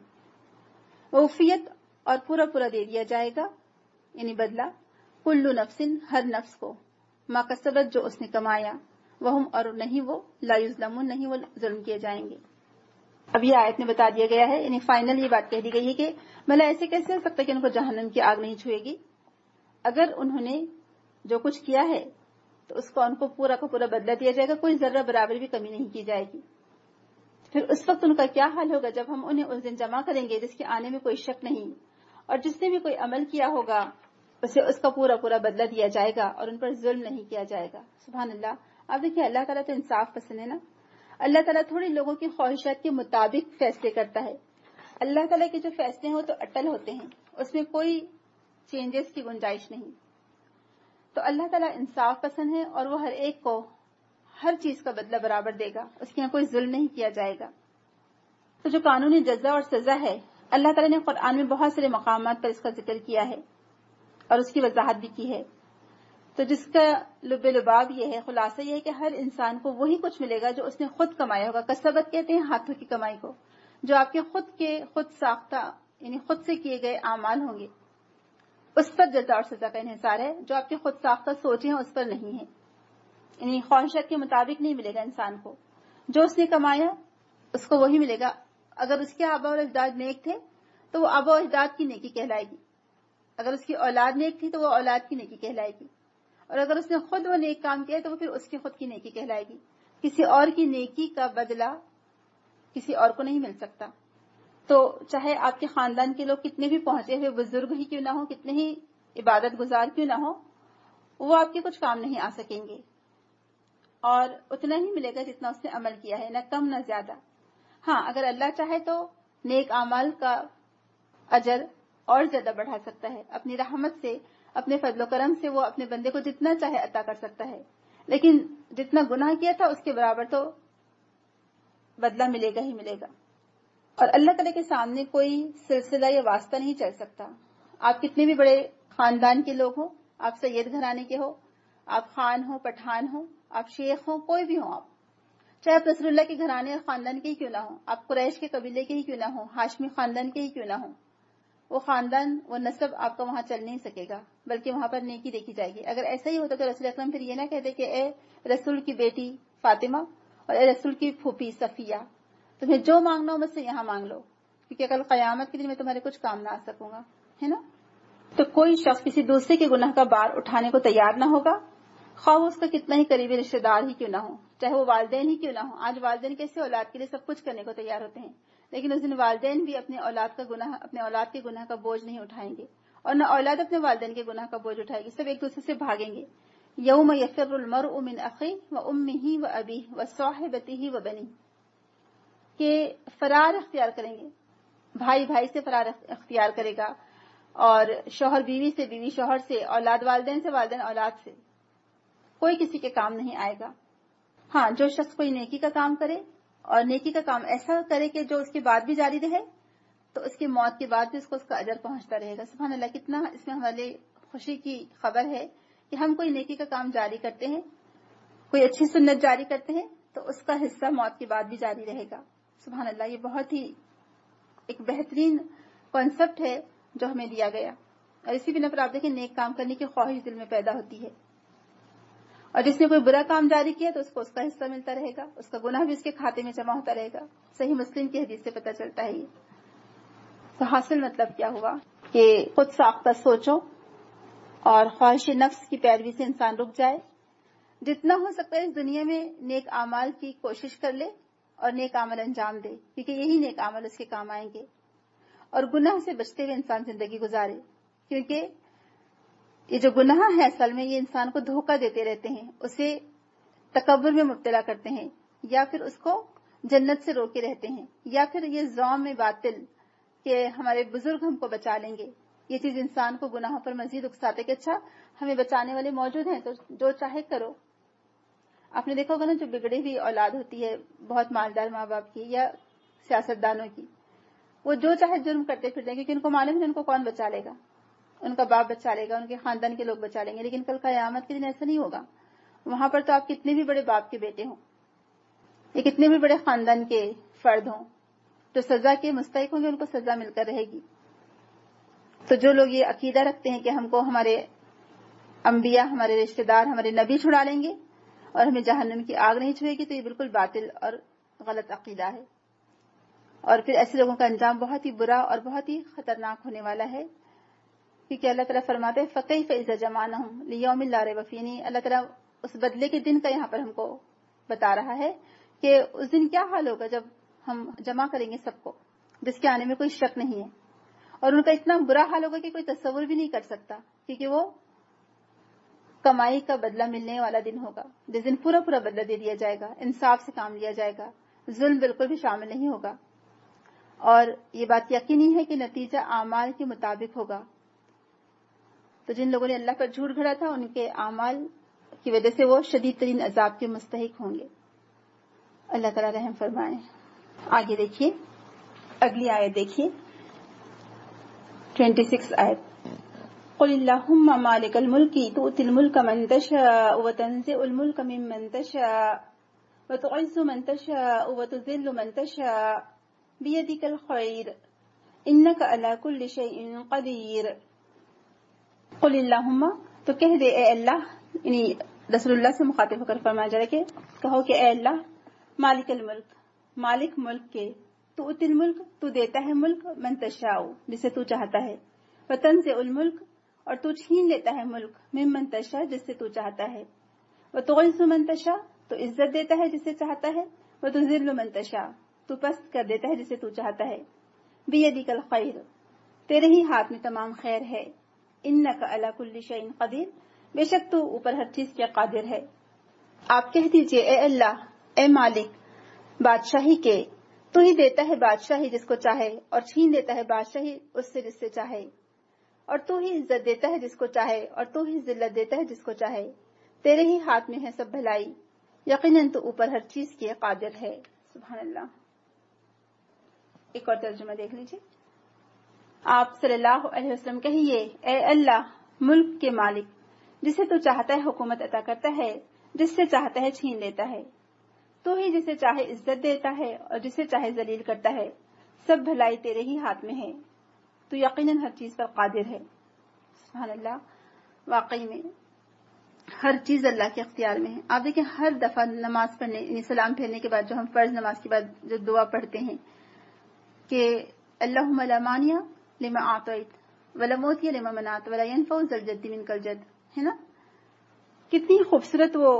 وفیت اور پورا پورا دے دیا جائے گا یعنی بدلہ، کل نفس ہر نفس کو، ما کسبت جو اس نے کمایا، وہم اور نہیں وہ، لا یظلمون نہیں وہ ظلم کیے جائیں گے۔ اب یہ آیت میں بتا دیا گیا ہے، یعنی فائنل یہ بات کہہ دی گئی ہے کہ بھلا ایسے کیسے ہو سکتا ہے کہ ان کو جہنم کی آگ نہیں چھوئے گی؟ اگر انہوں نے جو کچھ کیا ہے تو اس کو ان کو پورا کا پورا بدلہ دیا جائے گا، کوئی ذرہ برابر بھی کمی نہیں کی جائے گی۔ پھر اس وقت ان کا کیا حال ہوگا جب ہم انہیں اس دن جمع کریں گے جس کے آنے میں کوئی شک نہیں، اور جس نے بھی کوئی عمل کیا ہوگا اسے اس کا پورا پورا بدلہ دیا جائے گا اور ان پر ظلم نہیں کیا جائے گا۔ سبحان اللہ۔ آپ دیکھیے اللہ تعالیٰ تو انصاف پسند ہے نا، اللہ تعالیٰ تھوڑی لوگوں کی خواہشات کے مطابق فیصلے کرتا ہے۔ اللہ تعالیٰ کے جو فیصلے ہیں وہ تو اٹل ہوتے ہیں، اس میں کوئی چینجز کی گنجائش نہیں۔ تو اللہ تعالیٰ انصاف پسند ہے اور وہ ہر ایک کو ہر چیز کا بدلہ برابر دے گا، اس کے یہاں کوئی ظلم نہیں کیا جائے گا۔ تو جو قانونی جزا اور سزا ہے، اللہ تعالیٰ نے قرآن میں بہت سارے مقامات پر اس کا ذکر کیا ہے اور اس کی وضاحت بھی کی ہے۔ تو جس کا لب لباب یہ ہے، خلاصہ یہ ہے کہ ہر انسان کو وہی کچھ ملے گا جو اس نے خود کمایا ہوگا۔ کسبت کہتے ہیں ہاتھوں کی کمائی کو، جو آپ کے خود ساختہ یعنی خود سے کیے گئے اعمال ہوں گے، اس پر جزا اور سزا کا انحصار ہے۔ جو آپ کے خود ساختہ سوچیں اس پر نہیں ہے، یعنی خواہشات کے مطابق نہیں ملے گا انسان کو۔ جو اس نے کمایا اس کو وہی ملے گا۔ اگر اس کے آباء اور اجداد نیک تھے تو وہ آباء و اجداد کی نیکی کہلائے گی، اگر اس کی اولاد نیک تھی تو وہ اولاد کی نیکی کہلائے گی، اور اگر اس نے خود وہ نیک کام کیا تو وہ پھر اس کی خود کی نیکی کہلائے گی۔ کسی اور کی نیکی کا بدلہ کسی اور کو نہیں مل سکتا۔ تو چاہے آپ کے خاندان کے لوگ کتنے بھی پہنچے ہوئے بزرگ ہی کیوں نہ ہو، کتنے ہی عبادت گزار کیوں نہ ہو، وہ آپ کے کچھ کام نہیں آ سکیں گے، اور اتنا ہی ملے گا جتنا اس نے عمل کیا ہے، نہ کم نہ زیادہ۔ ہاں اگر اللہ چاہے تو نیک اعمال کا اجر اور زیادہ بڑھا سکتا ہے، اپنی رحمت سے، اپنے فضل و کرم سے وہ اپنے بندے کو جتنا چاہے عطا کر سکتا ہے، لیکن جتنا گناہ کیا تھا اس کے برابر تو بدلہ ملے گا ہی ملے گا۔ اور اللہ تعالیٰ کے سامنے کوئی سلسلہ یا واسطہ نہیں چل سکتا۔ آپ کتنے بھی بڑے خاندان کے لوگ ہوں، آپ سید گھرانے کے ہو، آپ خان ہو، پٹھان ہو، آپ شیخ ہو، کوئی بھی ہوں، آپ چاہے آپ رسول اللہ کے گھرانے اور خاندان کے ہی کیوں نہ ہوں، آپ قریش کے قبیلے کے ہی کیوں نہ ہوں، ہاشمی خاندان کے ہی کیوں نہ ہوں، وہ خاندان وہ نسب آپ کا وہاں چل نہیں سکے گا، بلکہ وہاں پر نیکی دیکھی جائے گی۔ اگر ایسا ہی ہوتا تو رسول اکرم پھر یہ نہ کہتے کہ اے رسول کی بیٹی فاطمہ اور اے رسول کی پھوپھی صفیہ، تمہیں جو مانگنا ہو مجھ سے یہاں مانگ لو، کیونکہ کل قیامت کے دن میں تمہارے کچھ کام نہ آ سکوں گا، ہے نا۔ تو کوئی شخص کسی دوسرے کے گناہ کا بار اٹھانے کو تیار نہ ہوگا، خواہ وہ اس کا کتنا ہی قریبی رشتے دار ہی کیوں نہ ہو، چاہے وہ والدین ہی کیوں نہ ہو۔ آج والدین کیسے اولاد کے لیے سب کچھ کرنے کو تیار ہوتے ہیں، لیکن اس دن والدین بھی اپنے اولاد کے گناہ کا بوجھ نہیں اٹھائیں گے، اور نہ اولاد اپنے والدین کے گناہ کا بوجھ اٹھائے گی، سب ایک دوسرے سے بھاگیں گے۔ یوم یفر المرء من اخیہ وامہ وابیہ وصاحبتہ وبنیہ، کہ فرار اختیار کریں گے، بھائی بھائی سے فرار اختیار کرے گا، اور شوہر بیوی سے، بیوی شوہر سے، اولاد والدین سے، والدین اولاد سے، کوئی کسی کے کام نہیں آئے گا۔ ہاں جو شخص کوئی نیکی کا کام کرے اور نیکی کا کام ایسا کرے کہ جو اس کے بعد بھی جاری رہے، تو اس کی موت کے بعد بھی اس کو اس کا اجر پہنچتا رہے گا۔ سبحان اللہ، کتنا اس میں ہمارے خوشی کی خبر ہے کہ ہم کوئی نیکی کا کام جاری کرتے ہیں، کوئی اچھی سنت جاری کرتے ہیں تو اس کا حصہ موت کے بعد بھی جاری رہے گا۔ سبحان اللہ، یہ بہت ہی ایک بہترین کانسیپٹ ہے جو ہمیں دیا گیا، اور اسی بنا پر آپ دیکھیں نیک کام کرنے کی خواہش دل میں پیدا ہوتی ہے، اور جس نے کوئی برا کام جاری کیا تو اس کو اس کا حصہ ملتا رہے گا، اس کا گناہ بھی اس کے کھاتے میں جمع ہوتا رہے گا۔ صحیح مسلم کی حدیث سے پتہ چلتا ہے یہ۔ تو حاصل مطلب کیا ہوا کہ خود ساختہ سوچو اور خواہش نفس کی پیروی سے انسان رک جائے، جتنا ہو سکتا ہے اس دنیا میں نیک اعمال کی کوشش کر لے اور نیک عمل انجام دے، کیونکہ یہی نیک عمل اس کے کام آئیں گے، اور گناہ سے بچتے ہوئے انسان زندگی گزارے، کیونکہ یہ جو گناہ ہے اصل میں یہ انسان کو دھوکہ دیتے رہتے ہیں، اسے تکبر میں مبتلا کرتے ہیں، یا پھر اس کو جنت سے روکے رہتے ہیں، یا پھر یہ زوم میں باطل کہ ہمارے بزرگ ہم کو بچا لیں گے، یہ چیز انسان کو گناہوں پر مزید اکساتے کہ اچھا ہمیں بچانے والے موجود ہیں تو جو چاہے کرو۔ آپ نے دیکھا ہوگا نا، جو بگڑی ہوئی اولاد ہوتی ہے بہت مالدار ماں باپ کی یا سیاستدانوں کی، وہ جو چاہے جرم کرتے پھرتے ہیں، کیونکہ ان کو معلوم ہے ان کو کون بچا لے گا، ان کا باپ بچا لے گا، ان کے خاندان کے لوگ بچا لیں گے، لیکن کل قیامت کے دن ایسا نہیں ہوگا۔ وہاں پر تو آپ کتنے بھی بڑے باپ کے بیٹے ہوں یا کتنے بھی بڑے خاندان کے فرد ہوں، جو سزا کے مستحق ہوں گے ان کو سزا مل کر رہے گی. تو جو لوگ یہ عقیدہ رکھتے ہیں کہ ہم کو ہمارے انبیاء، ہمارے رشتہ دار، ہمارے نبی چھڑا لیں گے اور ہمیں جہنم کی آگ نہیں چھوئے گی، تو یہ بالکل باطل اور غلط عقیدہ ہے. اور پھر ایسے لوگوں کا انجام بہت ہی برا اور بہت ہی خطرناک ہونے والا ہے، کیونکہ اللہ تعالیٰ فرماتے ہیں فَكَيْفَ إِذَا جَمَعْنَاهُمْ لِيَوْمٍ لَا رَيْبَ فِيهِ. اللہ تعالیٰ اس بدلے کے دن کا یہاں پر ہم کو بتا رہا ہے کہ اس دن کیا حال ہوگا جب ہم جمع کریں گے سب کو، جس کے آنے میں کوئی شک نہیں ہے. اور ان کا اتنا برا حال ہوگا کہ کوئی تصور بھی نہیں کر سکتا، کیونکہ وہ کمائی کا بدلہ ملنے والا دن ہوگا، جس دن پورا پورا بدلہ دے دیا جائے گا، انصاف سے کام لیا جائے گا، ظلم بالکل بھی شامل نہیں ہوگا. اور یہ بات یقینی ہے کہ نتیجہ اعمال کے مطابق ہوگا. تو جن لوگوں نے اللہ پر جھوٹ گھڑا تھا ان کے اعمال کی وجہ سے وہ شدید ترین عذاب کے مستحق ہوں گے. اللہ تعالیٰ رحم فرمائے. آگے دیکھیے، اگلی آیت دیکھیے، 26 آیت. قل اللہم مالک الملک تؤتی الملک من تشاء وتنزع الملک ممن تشاء وتعز من تشاء وتذل من تشاء بیدک الخیر انک علی کل شیء قدیر. قل اللہم، تو کہہ دے اے اللہ، یعنی رسول اللہ سے مخاطب ہو کر فرمایا جا رہا ہے کہ کہو کہ اے اللہ مالک الملک، مالک ملک کے، تؤتی الملک، تو دیتا ہے ملک، من تشاء، جسے تو چاہتا ہے، وتنزع الملک، اور تو چھین لیتا ہے ملک، ممن تشاء، جس سے تو چاہتا ہے، وتعز من تشاء، تو عزت دیتا ہے جسے چاہتا ہے، وتذل من تشاء، تو پست کر دیتا ہے جسے تو چاہتا ہے. بیدک الخیر، تیرے ہی ہاتھ میں تمام خیر ہے. انک علی کل شیء قدیر، بے شک تو اوپر ہر چیز کے قادر ہے. آپ کہہ دیجئے اے اللہ، اے مالک بادشاہی کے، تو ہی دیتا ہے بادشاہی جس کو چاہے اور چھین دیتا ہے بادشاہی اس سے جس سے چاہے، اور تو ہی عزت دیتا ہے جس کو چاہے اور تو ہی ذلت دیتا ہے جس کو چاہے. تیرے ہی ہاتھ میں ہے سب بھلائی، یقیناً تو اوپر ہر چیز کے قادر ہے. سبحان اللہ. ایک اور ترجمہ دیکھ لیجیے. آپ صلی اللہ علیہ وسلم کہیے اے اللہ ملک کے مالک، جسے تو چاہتا ہے حکومت عطا کرتا ہے، جس سے چاہتا ہے چھین لیتا ہے، تو ہی جسے چاہے عزت دیتا ہے اور جسے چاہے ذلیل کرتا ہے. سب بھلائی تیرے ہی ہاتھ میں ہے، تو یقیناً ہر چیز پر قادر ہے. سبحان اللہ. واقعی میں ہر چیز اللہ کے اختیار میں ہے. آپ دیکھیں ہر دفعہ نماز پڑھنے، یعنی سلام پھیرنے کے بعد جو ہم فرض نماز کے بعد جو دعا پڑھتے ہیں کہ اللہم لا مانع لما اعطیت ولا معطی لما منعت ولا ينفع ذا الجد منک الجد، ہے نا؟ کتنی خوبصورت وہ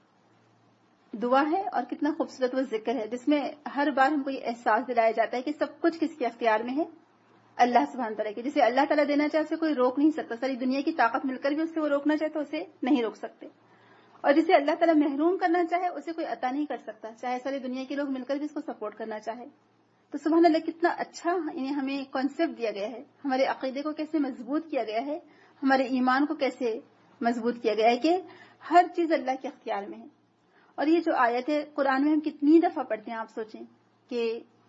دعا ہے اور کتنا خوبصورت وہ ذکر ہے، جس میں ہر بار ہم کو یہ احساس دلایا جاتا ہے کہ سب کچھ کس کے اختیار میں ہے، اللہ سبحانہ تعالیٰ کے. جسے اللہ تعالیٰ دینا چاہے اسے کوئی روک نہیں سکتا. ساری دنیا کی طاقت مل کر بھی اس سے وہ روکنا چاہے تو اسے نہیں روک سکتے، اور جسے اللہ تعالیٰ محروم کرنا چاہے اسے کوئی عطا نہیں کر سکتا، چاہے ساری دنیا کے لوگ مل کر بھی اس کو سپورٹ کرنا چاہے. تو سبحان اللہ کتنا اچھا انہیں ہمیں کانسیپٹ دیا گیا ہے، ہمارے عقیدے کو کیسے مضبوط کیا گیا ہے، ہمارے ایمان کو کیسے مضبوط کیا گیا ہے کہ ہر چیز اللہ کے اختیار میں ہے. اور یہ جو آیت ہے قرآن میں ہم کتنی دفعہ پڑھتے ہیں، آپ سوچیں کہ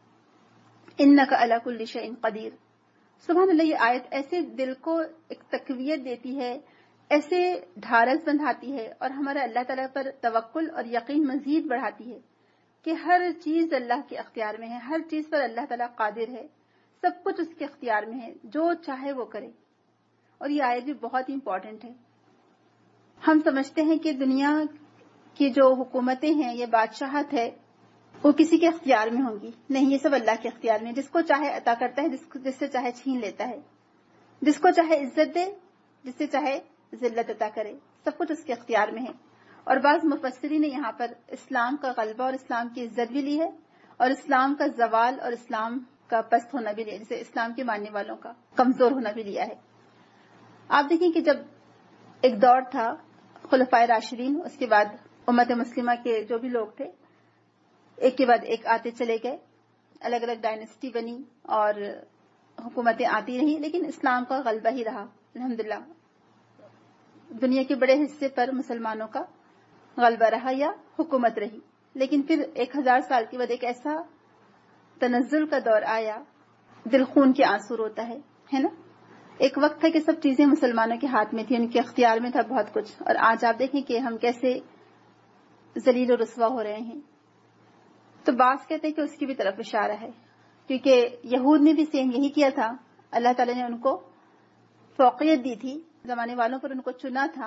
انک علی کل شیء قدیر. سبحان اللہ، یہ آیت ایسے دل کو ایک تقویت دیتی ہے، ایسے ڈھارس بندھاتی ہے اور ہمارا اللہ تعالیٰ پر توکل اور یقین مزید بڑھاتی ہے کہ ہر چیز اللہ کے اختیار میں ہے، ہر چیز پر اللہ تعالیٰ قادر ہے، سب کچھ اس کے اختیار میں ہے، جو چاہے وہ کرے. اور یہ آیت بھی بہت ہی امپورٹنٹ ہے. ہم سمجھتے ہیں کہ دنیا کی جو حکومتیں ہیں، یہ بادشاہت ہے، وہ کسی کے اختیار میں ہوں گی. نہیں، یہ سب اللہ کے اختیار میں، جس کو چاہے عطا کرتا ہے، جس سے چاہے چھین لیتا ہے، جس کو چاہے عزت دے، جس سے چاہے ذلت عطا کرے، سب کچھ اس کے اختیار میں ہے. اور بعض مفسرین نے یہاں پر اسلام کا غلبہ اور اسلام کی عزت بھی لی ہے، اور اسلام کا زوال اور اسلام کا پست ہونا بھی لیا، جسے اسلام کے ماننے والوں کا کمزور ہونا بھی لیا ہے. آپ دیکھیں کہ جب ایک دور تھا خلفائے راشدین، اس کے بعد امت مسلمہ کے جو بھی لوگ تھے ایک کے بعد ایک آتے چلے گئے، الگ الگ ڈائنیسٹی بنی اور حکومتیں آتی رہی، لیکن اسلام کا غلبہ ہی رہا. الحمدللہ دنیا کے بڑے حصے پر مسلمانوں کا غلبہ رہا یا حکومت رہی. لیکن پھر 1000 سال کے بعد ایک ایسا تنزل کا دور آیا، دل خون کے آنسو روتا ہے نا. ایک وقت تھا کہ سب چیزیں مسلمانوں کے ہاتھ میں تھی، ان کے اختیار میں تھا بہت کچھ، اور آج آپ دیکھیں کہ ہم کیسے ذلیل و رسوا ہو رہے ہیں. تو بعض کہتے ہیں کہ اس کی بھی طرف اشارہ ہے، کیونکہ یہود نے بھی سیم یہی کیا تھا. اللہ تعالیٰ نے ان کو فوقیت دی تھی، زمانے والوں پر ان کو چنا تھا،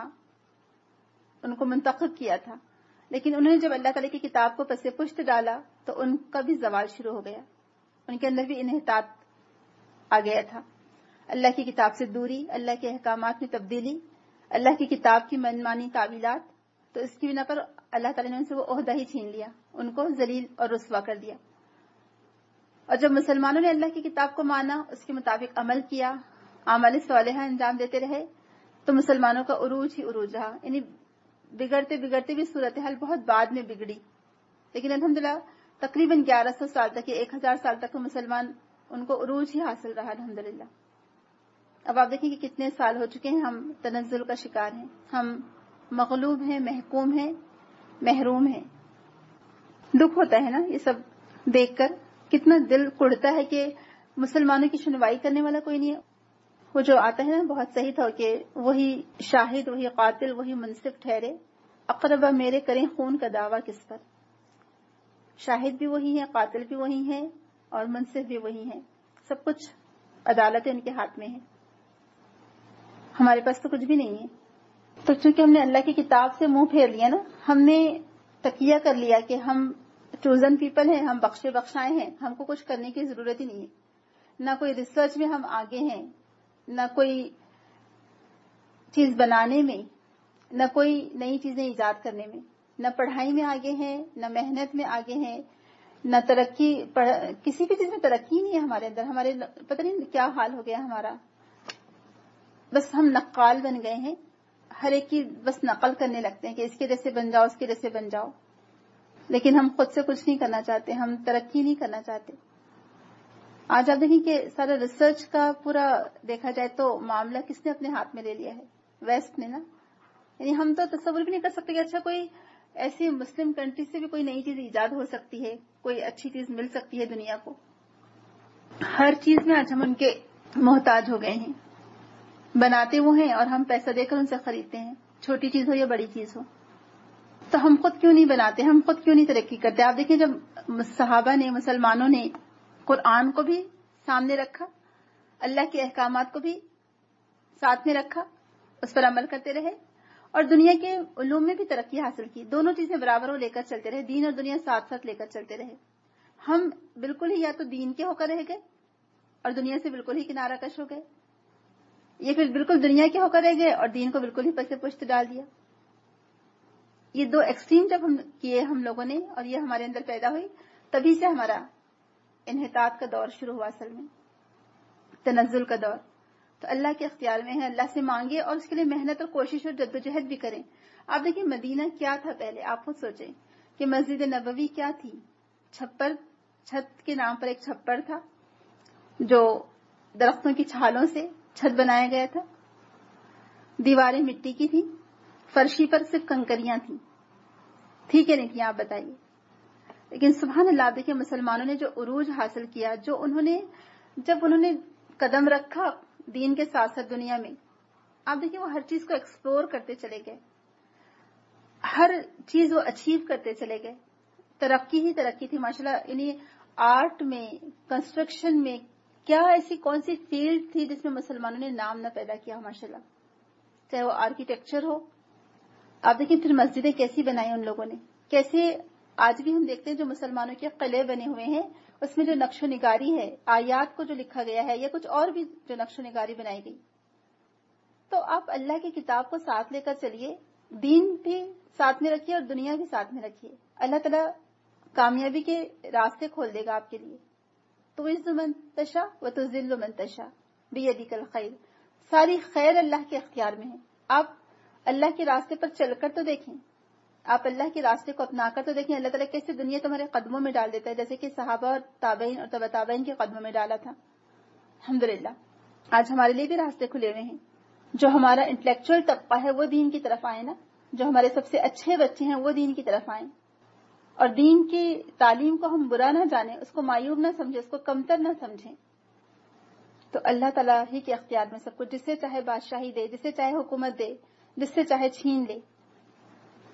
ان کو منتخب کیا تھا، لیکن انہوں نے جب اللہ تعالیٰ کی کتاب کو پس پشت ڈالا تو ان کا بھی زوال شروع ہو گیا. ان کے اندر بھی انحطاط آ گیا تھا. اللہ کی کتاب سے دوری، اللہ کے احکامات میں تبدیلی، اللہ کی کتاب کی منمانی تعویلات. تو اس کی بنا پر اللہ تعالیٰ نے ان سے وہ عہدہ ہی چھین لیا، ان کو ذلیل اور رسوا کر دیا. اور جب مسلمانوں نے اللہ کی کتاب کو مانا، اس کے مطابق عمل کیا، اعمال صالحہ انجام دیتے رہے، تو مسلمانوں کا عروج ہی عروج رہا. یعنی بگڑتے بگڑتے بھی صورتحال بہت بعد میں بگڑی، لیکن الحمدللہ تقریباً 1100 سال تک یا 1000 سال تک مسلمان ان کو عروج ہی حاصل رہا الحمدللہ. اب آپ دیکھیں کہ کتنے سال ہو چکے ہیں ہم تنزل کا شکار ہیں، ہم مغلوب ہیں، محکوم ہیں، محروم ہیں. دکھ ہوتا ہے نا یہ سب دیکھ کر، کتنا دل کڑتا ہے کہ مسلمانوں کی سنوائی کرنے والا کوئی نہیں ہے. وہ جو آتا ہے نا بہت صحیح تھا کہ وہی شاہد، وہی قاتل، وہی منصف ٹھہرے، اقربا میرے کریں خون کا دعویٰ کس پر. شاہد بھی وہی ہے، قاتل بھی وہی ہے، اور منصف بھی وہی ہے. سب کچھ عدالت ان کے ہاتھ میں ہے، ہمارے پاس تو کچھ بھی نہیں ہے. تو چونکہ ہم نے اللہ کی کتاب سے منہ پھیر لیا نا، ہم نے تکیہ کر لیا کہ ہم چوزن پیپل ہیں، ہم بخشے بخشائے ہیں، ہم کو کچھ کرنے کی ضرورت ہی نہیں ہے. نہ کوئی ریسرچ میں ہم آگے ہیں، نہ کوئی چیز بنانے میں، نہ کوئی نئی چیزیں ایجاد کرنے میں، نہ پڑھائی میں آگے ہیں، نہ محنت میں آگے ہیں، نہ ترقی، کسی بھی چیز میں ترقی نہیں ہے ہمارے اندر. ہمارے پتہ نہیں کیا حال ہو گیا ہمارا، بس ہم نقال بن گئے ہیں، ہر ایک کی بس نقل کرنے لگتے ہیں کہ اس کے جیسے بن جاؤ، اس کے جیسے بن جاؤ. لیکن ہم خود سے کچھ نہیں کرنا چاہتے، ہم ترقی نہیں کرنا چاہتے. آج آپ دیکھیں کہ سارا ریسرچ کا پورا دیکھا جائے تو معاملہ کس نے اپنے ہاتھ میں لے لیا ہے؟ ویسٹ نے نا. یعنی ہم تو تصور بھی نہیں کر سکتے کہ اچھا کوئی ایسی مسلم کنٹری سے بھی کوئی نئی چیز ایجاد ہو سکتی ہے، کوئی اچھی چیز مل سکتی ہے دنیا کو. ہر چیز میں آج ہم ان کے محتاج ہو گئے ہیں. بناتے وہ ہیں اور ہم پیسہ دے کر ان سے خریدتے ہیں، چھوٹی چیز ہو یا بڑی چیز ہو. تو ہم خود کیوں نہیں بناتے، ہم خود کیوں نہیں ترقی کرتے؟ آپ دیکھیں جب صحابہ نے، مسلمانوں نے قرآن کو بھی سامنے رکھا، اللہ کے احکامات کو بھی ساتھ میں رکھا، اس پر عمل کرتے رہے، اور دنیا کے علوم میں بھی ترقی حاصل کی. دونوں چیزیں برابر ہو لے کر چلتے رہے، دین اور دنیا ساتھ ساتھ لے کر چلتے رہے. ہم بالکل ہی یا تو دین کے ہو کر رہ گئے اور دنیا سے بالکل ہی کنارہ کش ہو گئے، یا پھر بالکل دنیا کے ہو کر رہ گئے اور دین کو بالکل ہی پس پشت ڈال دیا. یہ دو ایکسٹریم جب ہم کیے ہم لوگوں نے، اور یہ ہمارے اندر پیدا ہوئی، تبھی سے ہمارا انحطاط کا دور شروع ہوا، اصل میں تنزل کا دور. تو اللہ کے اختیار میں ہے، اللہ سے مانگے اور اس کے لیے محنت اور کوشش اور جدوجہد بھی کریں. آپ دیکھیں مدینہ کیا تھا پہلے، آپ خود سوچیں کہ مسجد نبوی کیا تھی. چھپر، چھت کے نام پر ایک چھپر تھا جو درختوں کی چھالوں سے چھت بنایا گیا تھا. دیواریں مٹی کی تھیں، فرشی پر صرف کنکریاں تھیں. ٹھیک ہے نہیں تھی؟ آپ بتائیے. لیکن سبحان اللہ دیکھیں مسلمانوں نے جو عروج حاصل کیا، جو جب انہوں نے قدم رکھا دین کے ساتھ ساتھ دنیا میں، آپ دیکھیں وہ ہر چیز کو ایکسپلور کرتے چلے گئے، ہر چیز وہ اچیو کرتے چلے گئے. ترقی ہی ترقی تھی ماشاءاللہ. یعنی آرٹ میں، کنسٹرکشن میں، کیا ایسی کون سی فیلڈ تھی جس میں مسلمانوں نے نام نہ پیدا کیا ماشاءاللہ. چاہے وہ آرکیٹیکچر ہو، آپ دیکھیں پھر مسجدیں کیسی بنائی ان لوگوں نے، کیسے آج بھی ہم دیکھتے ہیں جو مسلمانوں کے قلعے بنے ہوئے ہیں، اس میں جو نقش و نگاری ہے، آیات کو جو لکھا گیا ہے، یا کچھ اور بھی جو نقش و نگاری بنائی گئی. تو آپ اللہ کی کتاب کو ساتھ لے کر چلیے، دین بھی ساتھ میں رکھیے اور دنیا بھی ساتھ میں رکھیے. اللہ تعالیٰ کامیابی کے راستے کھول دے گا آپ کے لیے. تعز من تشاء وتذل من تشاء بیدک الخیر. ساری خیر اللہ کے اختیار میں ہے. آپ اللہ کے راستے پر چل کر تو دیکھیں، آپ اللہ کے راستے کو اپنا کر تو دیکھیں اللہ تعالیٰ کیسے دنیا تمہارے قدموں میں ڈال دیتا ہے، جیسے کہ صحابہ اور تابعین اور تبع تابعین کے قدموں میں ڈالا تھا. الحمدللہ آج ہمارے لیے بھی راستے کھلے ہوئے ہیں. جو ہمارا انٹلیکچوئل طبقہ ہے وہ دین کی طرف آئے نا، جو ہمارے سب سے اچھے بچے ہیں وہ دین کی طرف آئیں، اور دین کی تعلیم کو ہم برا نہ جانیں، اس کو معیوب نہ سمجھیں، اس کو کمتر نہ سمجھیں. تو اللہ تعالیٰ ہی کے اختیار میں سب کچھ، جسے چاہے بادشاہی دے، جسے چاہے حکومت دے، جس سے چاہے چھین لے.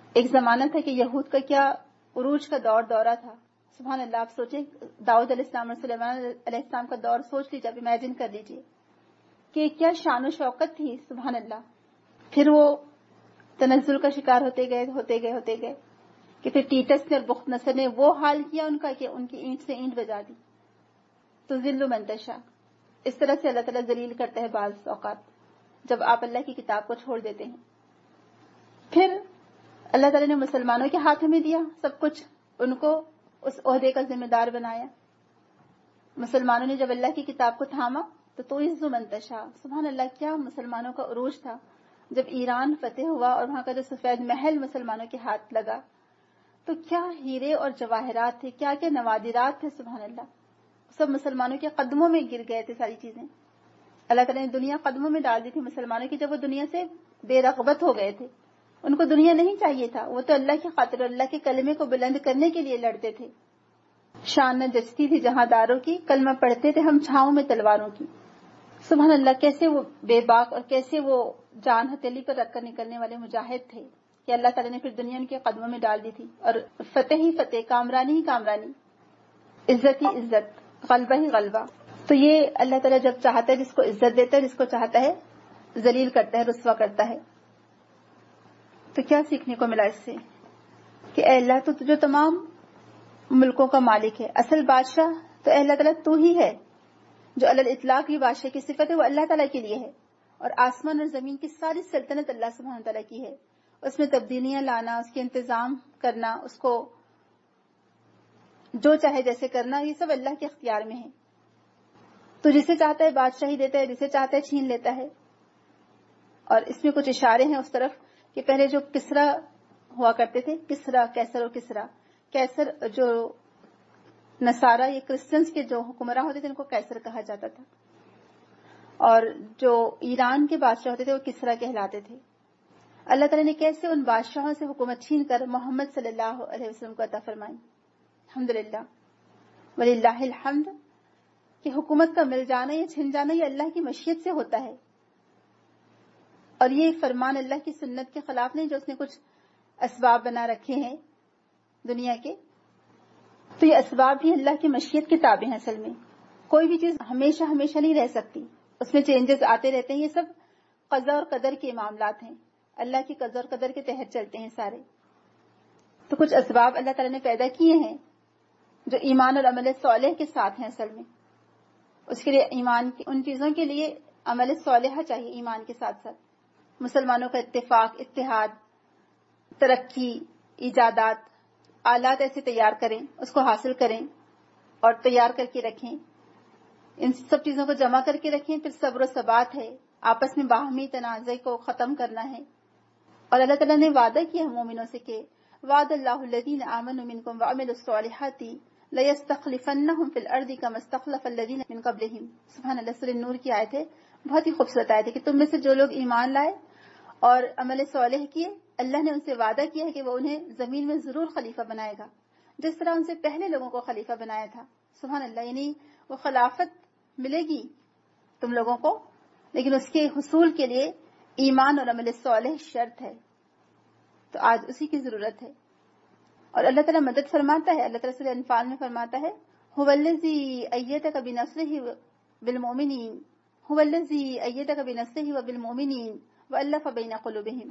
ایک زمانہ تھا کہ یہود کا کیا عروج کا دورہ تھا. سبحان اللہ. آپ سوچیں داؤد علیہ السلام اور سلیمان علیہ السلام کا دور سوچ لیجیے, آپ امیجن کر لیجیے کہ کیا شان و شوکت تھی. سبحان اللہ. پھر وہ تنزل کا شکار ہوتے گئے کہ پھر ٹیٹس نے اور بخت نصر نے وہ حال کیا ان کا کہ ان کی اینٹ سے اینٹ بجا دی. تو ذل من تشاء, اس طرح سے اللہ تعالیٰ ذلیل کرتا ہے بعض اوقات جب آپ اللہ کی کتاب کو چھوڑ دیتے ہیں. پھر اللہ تعالیٰ نے مسلمانوں کے ہاتھ میں دیا سب کچھ, ان کو اس عہدے کا ذمہ دار بنایا. مسلمانوں نے جب اللہ کی کتاب کو تھاما تو عز من تشاء. سبحان اللہ, کیا مسلمانوں کا عروج تھا جب ایران فتح ہوا اور وہاں کا جو سفید محل مسلمانوں کے ہاتھ لگا تو کیا ہیرے اور جواہرات تھے, کیا کیا نوادرات تھے. سبحان اللہ, سب مسلمانوں کے قدموں میں گر گئے تھے. ساری چیزیں اللہ تعالیٰ نے دنیا قدموں میں ڈال دی تھی مسلمانوں کی جب وہ دنیا سے بے رغبت ہو گئے تھے. ان کو دنیا نہیں چاہیے تھا, وہ تو اللہ کی خاطر اللہ کے کلمے کو بلند کرنے کے لیے لڑتے تھے. شان نہ جچتی تھی جہاں داروں کی, کلمہ پڑھتے تھے ہم چھاؤں میں تلواروں کی. سبحان اللہ, کیسے وہ بے باک اور کیسے وہ جان ہتھیلی پر رکھ کر نکلنے والے مجاہد تھے کہ اللہ تعالیٰ نے پھر دنیا ان کے قدموں میں ڈال دی تھی. اور فتح ہی فتح, کامرانی ہی کامرانی, عزت ہی عزت, غلبہ ہی غلبہ. تو یہ اللہ تعالیٰ جب چاہتا ہے جس کو عزت دیتا ہے, جس کو چاہتا ہے ذلیل کرتا ہے, رسوا کرتا ہے. تو کیا سیکھنے کو ملا اس سے کہ اے اللہ تو جو تمام ملکوں کا مالک ہے, اصل بادشاہ تو اے اللہ تعالیٰ تو ہی ہے. جو علی الاطلاق کی بادشاہ کی صفت ہے وہ اللہ تعالیٰ کے لیے ہے, اور آسمان اور زمین کی ساری سلطنت اللہ سبحانہ تعالیٰ کی ہے. اس میں تبدیلیاں لانا, اس کے انتظام کرنا, اس کو جو چاہے جیسے کرنا, یہ سب اللہ کے اختیار میں ہے. تو جسے چاہتا ہے بادشاہی دیتا ہے, جسے چاہتا ہے چھین لیتا ہے. اور اس میں کچھ اشارے ہیں اس طرف کہ پہلے جو کسرا ہوا کرتے تھے, کسرا, کیسر و کسرا. کیسر جو نصارہ یا کرسچنس کے جو حکمراں ہوتے تھے ان کو کیسر کہا جاتا تھا, اور جو ایران کے بادشاہ ہوتے تھے وہ کسرا کہلاتے تھے. اللہ تعالیٰ نے کیسے ان بادشاہوں سے حکومت چھین کر محمد صلی اللہ علیہ وسلم کو عطا فرمائی. الحمدللہ وللہ الحمد. کہ حکومت کا مل جانا یا چھن جانا یہ اللہ کی مشیت سے ہوتا ہے, اور یہ فرمان اللہ کی سنت کے خلاف نہیں جو اس نے کچھ اسباب بنا رکھے ہیں دنیا کے. تو یہ اسباب بھی اللہ کی مشیت کے تابع ہیں. اصل میں کوئی بھی چیز ہمیشہ نہیں رہ سکتی, اس میں چینجز آتے رہتے ہیں. یہ سب قضاء اور قدر کے معاملات ہیں, اللہ کی قضاء اور قدر کے تحت چلتے ہیں سارے. تو کچھ اسباب اللہ تعالیٰ نے پیدا کیے ہیں جو ایمان اور عمل صالح کے ساتھ ہیں. اصل میں اس کے لیے ایمان کی ان چیزوں کے لیے عمل صالحہ چاہیے. ایمان کے ساتھ ساتھ مسلمانوں کا اتفاق, اتحاد, ترقی, ایجادات, آلات ایسے تیار کریں, اس کو حاصل کریں اور تیار کر کے رکھیں. ان سب چیزوں کو جمع کر کے رکھیں. پھر صبر و ثبات ہے, آپس میں باہمی تنازع کو ختم کرنا ہے. اور اللہ تعالیٰ نے وعدہ کیا ہے مومنوں سے کہ وعد اللہ الذین آمنوا منکم وعملوا الصالحات لیستخلفنہم فی الارض کما استخلف الذین من قبلہم. سبحان اللہ, سورہ نور کی آیت ہے, بہت ہی خوبصورت آیت ہے کہ تم میں سے جو لوگ ایمان لائے اور عمل صالح کیے, اللہ نے ان سے وعدہ کیا ہے کہ وہ انہیں زمین میں ضرور خلیفہ بنائے گا جس طرح ان سے پہلے لوگوں کو خلیفہ بنایا تھا. سبحان اللہ, یعنی وہ خلافت ملے گی تم لوگوں کو, لیکن اس کے حصول کے لیے ایمان اور عمل صالح شرط ہے. تو آج اسی کی ضرورت ہے, اور اللہ تعالیٰ مدد فرماتا ہے. اللہ تعالیٰ سورہ انفال میں فرماتا ہے هو الذی ایدک بنصرہ بالمؤمنین, هو الذی ایدک بنصرہ وبالمؤمنین والف بین قلوبہم.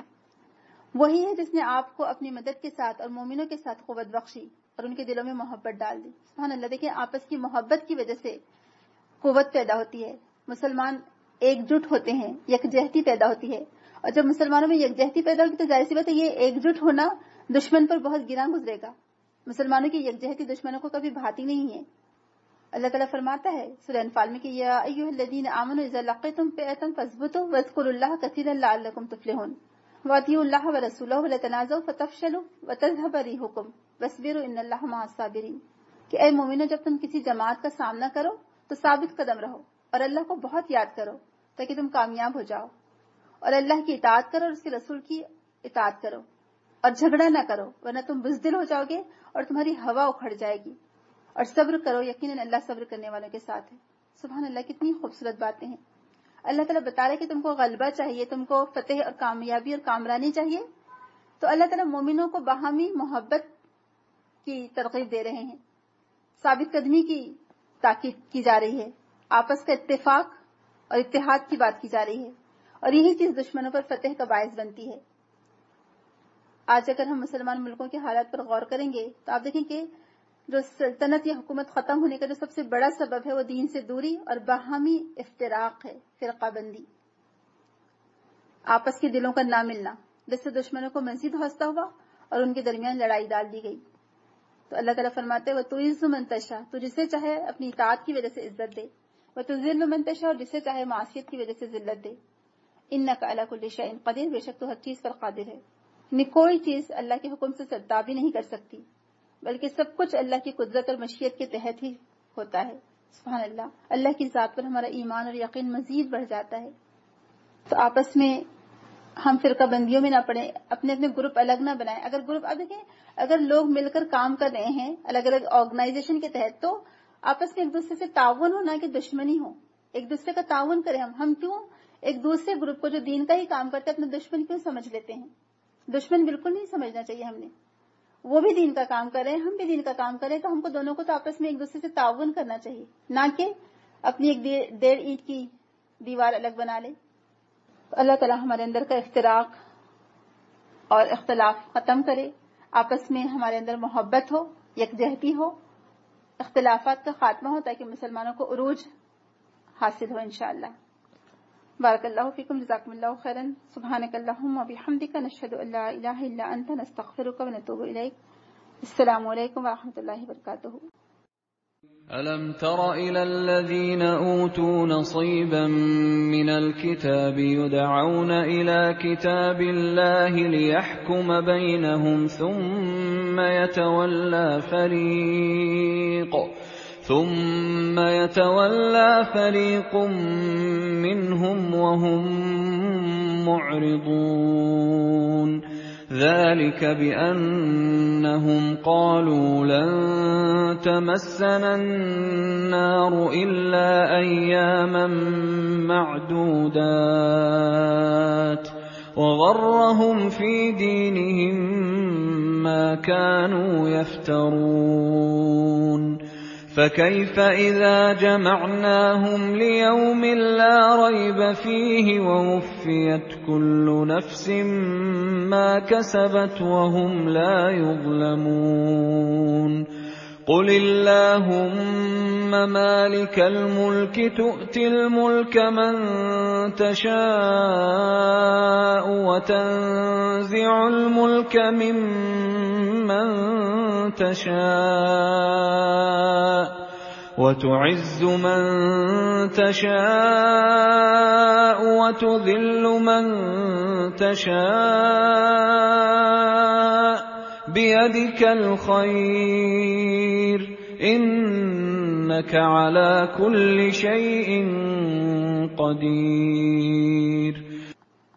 وہی ہے جس نے آپ کو اپنی مدد کے ساتھ اور مومنوں کے ساتھ قوت بخشی اور ان کے دلوں میں محبت ڈال دی. سبحان اللہ, دیکھیں آپس کی محبت کی وجہ سے قوت پیدا ہوتی ہے. مسلمان ایک جٹ ہوتے ہیں, یکجہتی پیدا ہوتی ہے, اور جب مسلمانوں میں یکجہتی پیدا ہوگی تو ظاہر سی بات ہے یہ ایک جٹ ہونا دشمن پر بہت گراں گزرے گا. مسلمانوں کی یکجہتی دشمنوں کو کبھی بھاتی نہیں ہے. اللہ تعالیٰ فرماتا ہے سورہ انفال میں کہ یا ایھا الذین آمنوا اذا لقیتم فئۃ فاثبتوا واذکروا اللہ کثیرا لعلکم تفلحون واطیعوا اللہ ورسولہ ولا تنازعوا فتفشلوا وتذهب ريحكم واصبروا ان اللہ مع الصابرین. کہ اے مومنو, جب تم کسی جماعت کا سامنا کرو تو ثابت قدم رہو اور اللہ کو بہت یاد کرو تاکہ تم کامیاب ہو جاؤ, اور اللہ کی اطاعت کرو اور اس کے رسول کی اطاعت کرو, اور جھگڑا نہ کرو ورنہ تم بزدل ہو جاؤ گے اور تمہاری ہوا اکھڑ جائے گی, اور صبر کرو یقیناً اللہ صبر کرنے والوں کے ساتھ ہے. سبحان اللہ, کتنی خوبصورت باتیں ہیں. اللہ تعالیٰ بتا رہے کہ تم کو غلبہ چاہیے, تم کو فتح اور کامیابی اور کامرانی چاہیے, تو اللہ تعالیٰ مومنوں کو باہمی محبت کی ترغیب دے رہے ہیں، ثابت قدمی کی تاکید کی جا رہی ہے، آپس کا اتفاق اور اتحاد کی بات کی جا رہی ہے، اور یہی چیز دشمنوں پر فتح کا باعث بنتی ہے۔ آج اگر ہم مسلمان ملکوں کے حالات پر غور کریں گے تو آپ دیکھیں کہ جو سلطنت یا حکومت ختم ہونے کا جو سب سے بڑا سبب ہے وہ دین سے دوری اور باہمی افتراق ہے، فرقہ بندی، آپس کے دلوں کا نہ ملنا، جس سے دشمنوں کو مزید حوصلہ ہوا اور ان کے درمیان لڑائی ڈال دی گئی۔ تو اللہ تعالیٰ فرماتے وہ تُعِزُّ مَن تَشَاءُ، تو جسے چاہے اپنی اطاعت کی وجہ سے عزت دے، وہ تُذِلُّ مَن تَشَاءُ، اور جسے چاہے معصیت کی وجہ سے ذلت دے۔ اِنَّکَ عَلیٰ کُلِّ شَیْءٍ قدیر، بے شک تو ہر چیز پر قادر ہے، یعنی کوئی چیز اللہ کے حکم سے سرتابی نہیں کر سکتی، بلکہ سب کچھ اللہ کی قدرت اور مشیت کے تحت ہی ہوتا ہے۔ سبحان اللہ، اللہ کی ذات پر ہمارا ایمان اور یقین مزید بڑھ جاتا ہے۔ تو آپس میں ہم فرقہ بندیوں میں نہ پڑیں، اپنے اپنے گروپ الگ نہ بنائیں۔ اگر گروپ، اب دیکھیں اگر لوگ مل کر کام کر رہے ہیں الگ الگ آرگنائزیشن کے تحت، تو آپس میں ایک دوسرے سے تعاون ہو، نہ کہ دشمنی ہو، ایک دوسرے کا تعاون کریں۔ ہم کیوں ایک دوسرے گروپ کو جو دین کا ہی کام کرتے ہیں اپنا دشمن کیوں سمجھ لیتے ہیں؟ دشمن بالکل نہیں سمجھنا چاہیے ہم نے، وہ بھی دین کا کام کریں، ہم بھی دین کا کام کریں، تو ہم کو دونوں کو تو آپس میں ایک دوسرے سے تعاون کرنا چاہیے، نہ کہ اپنی ایک 1.5 اینٹ کی دیوار الگ بنا لے۔ تو اللہ تعالیٰ ہمارے اندر کا افتراق اور اختلاف ختم کرے، آپس میں ہمارے اندر محبت ہو، یکجہتی ہو، اختلافات کا خاتمہ ہو، تاکہ مسلمانوں کو عروج حاصل ہو انشاءاللہ۔ بارک اللہ فیکم، جزاکم اللہ خیرا، سبحانک اللہم و بحمدک، نشہد ان لا الہ الا انت، نستغفرک و نتوب الیک۔ السلام علیکم ورحمۃ اللہ وبرکاتہ۔ أَلَمْ تَرَ إِلَى الَّذِينَ أُوتُوا نَصِيبًا مِنَ الْكِتَابِ يُدْعَوْنَ إِلَى كِتَابِ اللَّهِ لِيَحْكُمَ بَيْنَهُمْ ثُمَّ يَتَوَلَّى فَرِيقٌ مِّنْهُمْ وَهُمْ مُعْرِضُونَ ذلك بأنهم قالوا لن تمسنا النار إلا أياما معدودات وغرهم في دينهم ما كانوا يفترون فكيف إذا جمعناهم ليوم لا ريب فيه ووفيت كل نفس ما كسبت وهم لا يظلمون قل اللهم مالك الملك تؤتي الملك من تشاء وتنزع الملك ممن تشاء وتعز من تشاء وتذل من تشاء بيدك الخير إنك على كل شيء قدير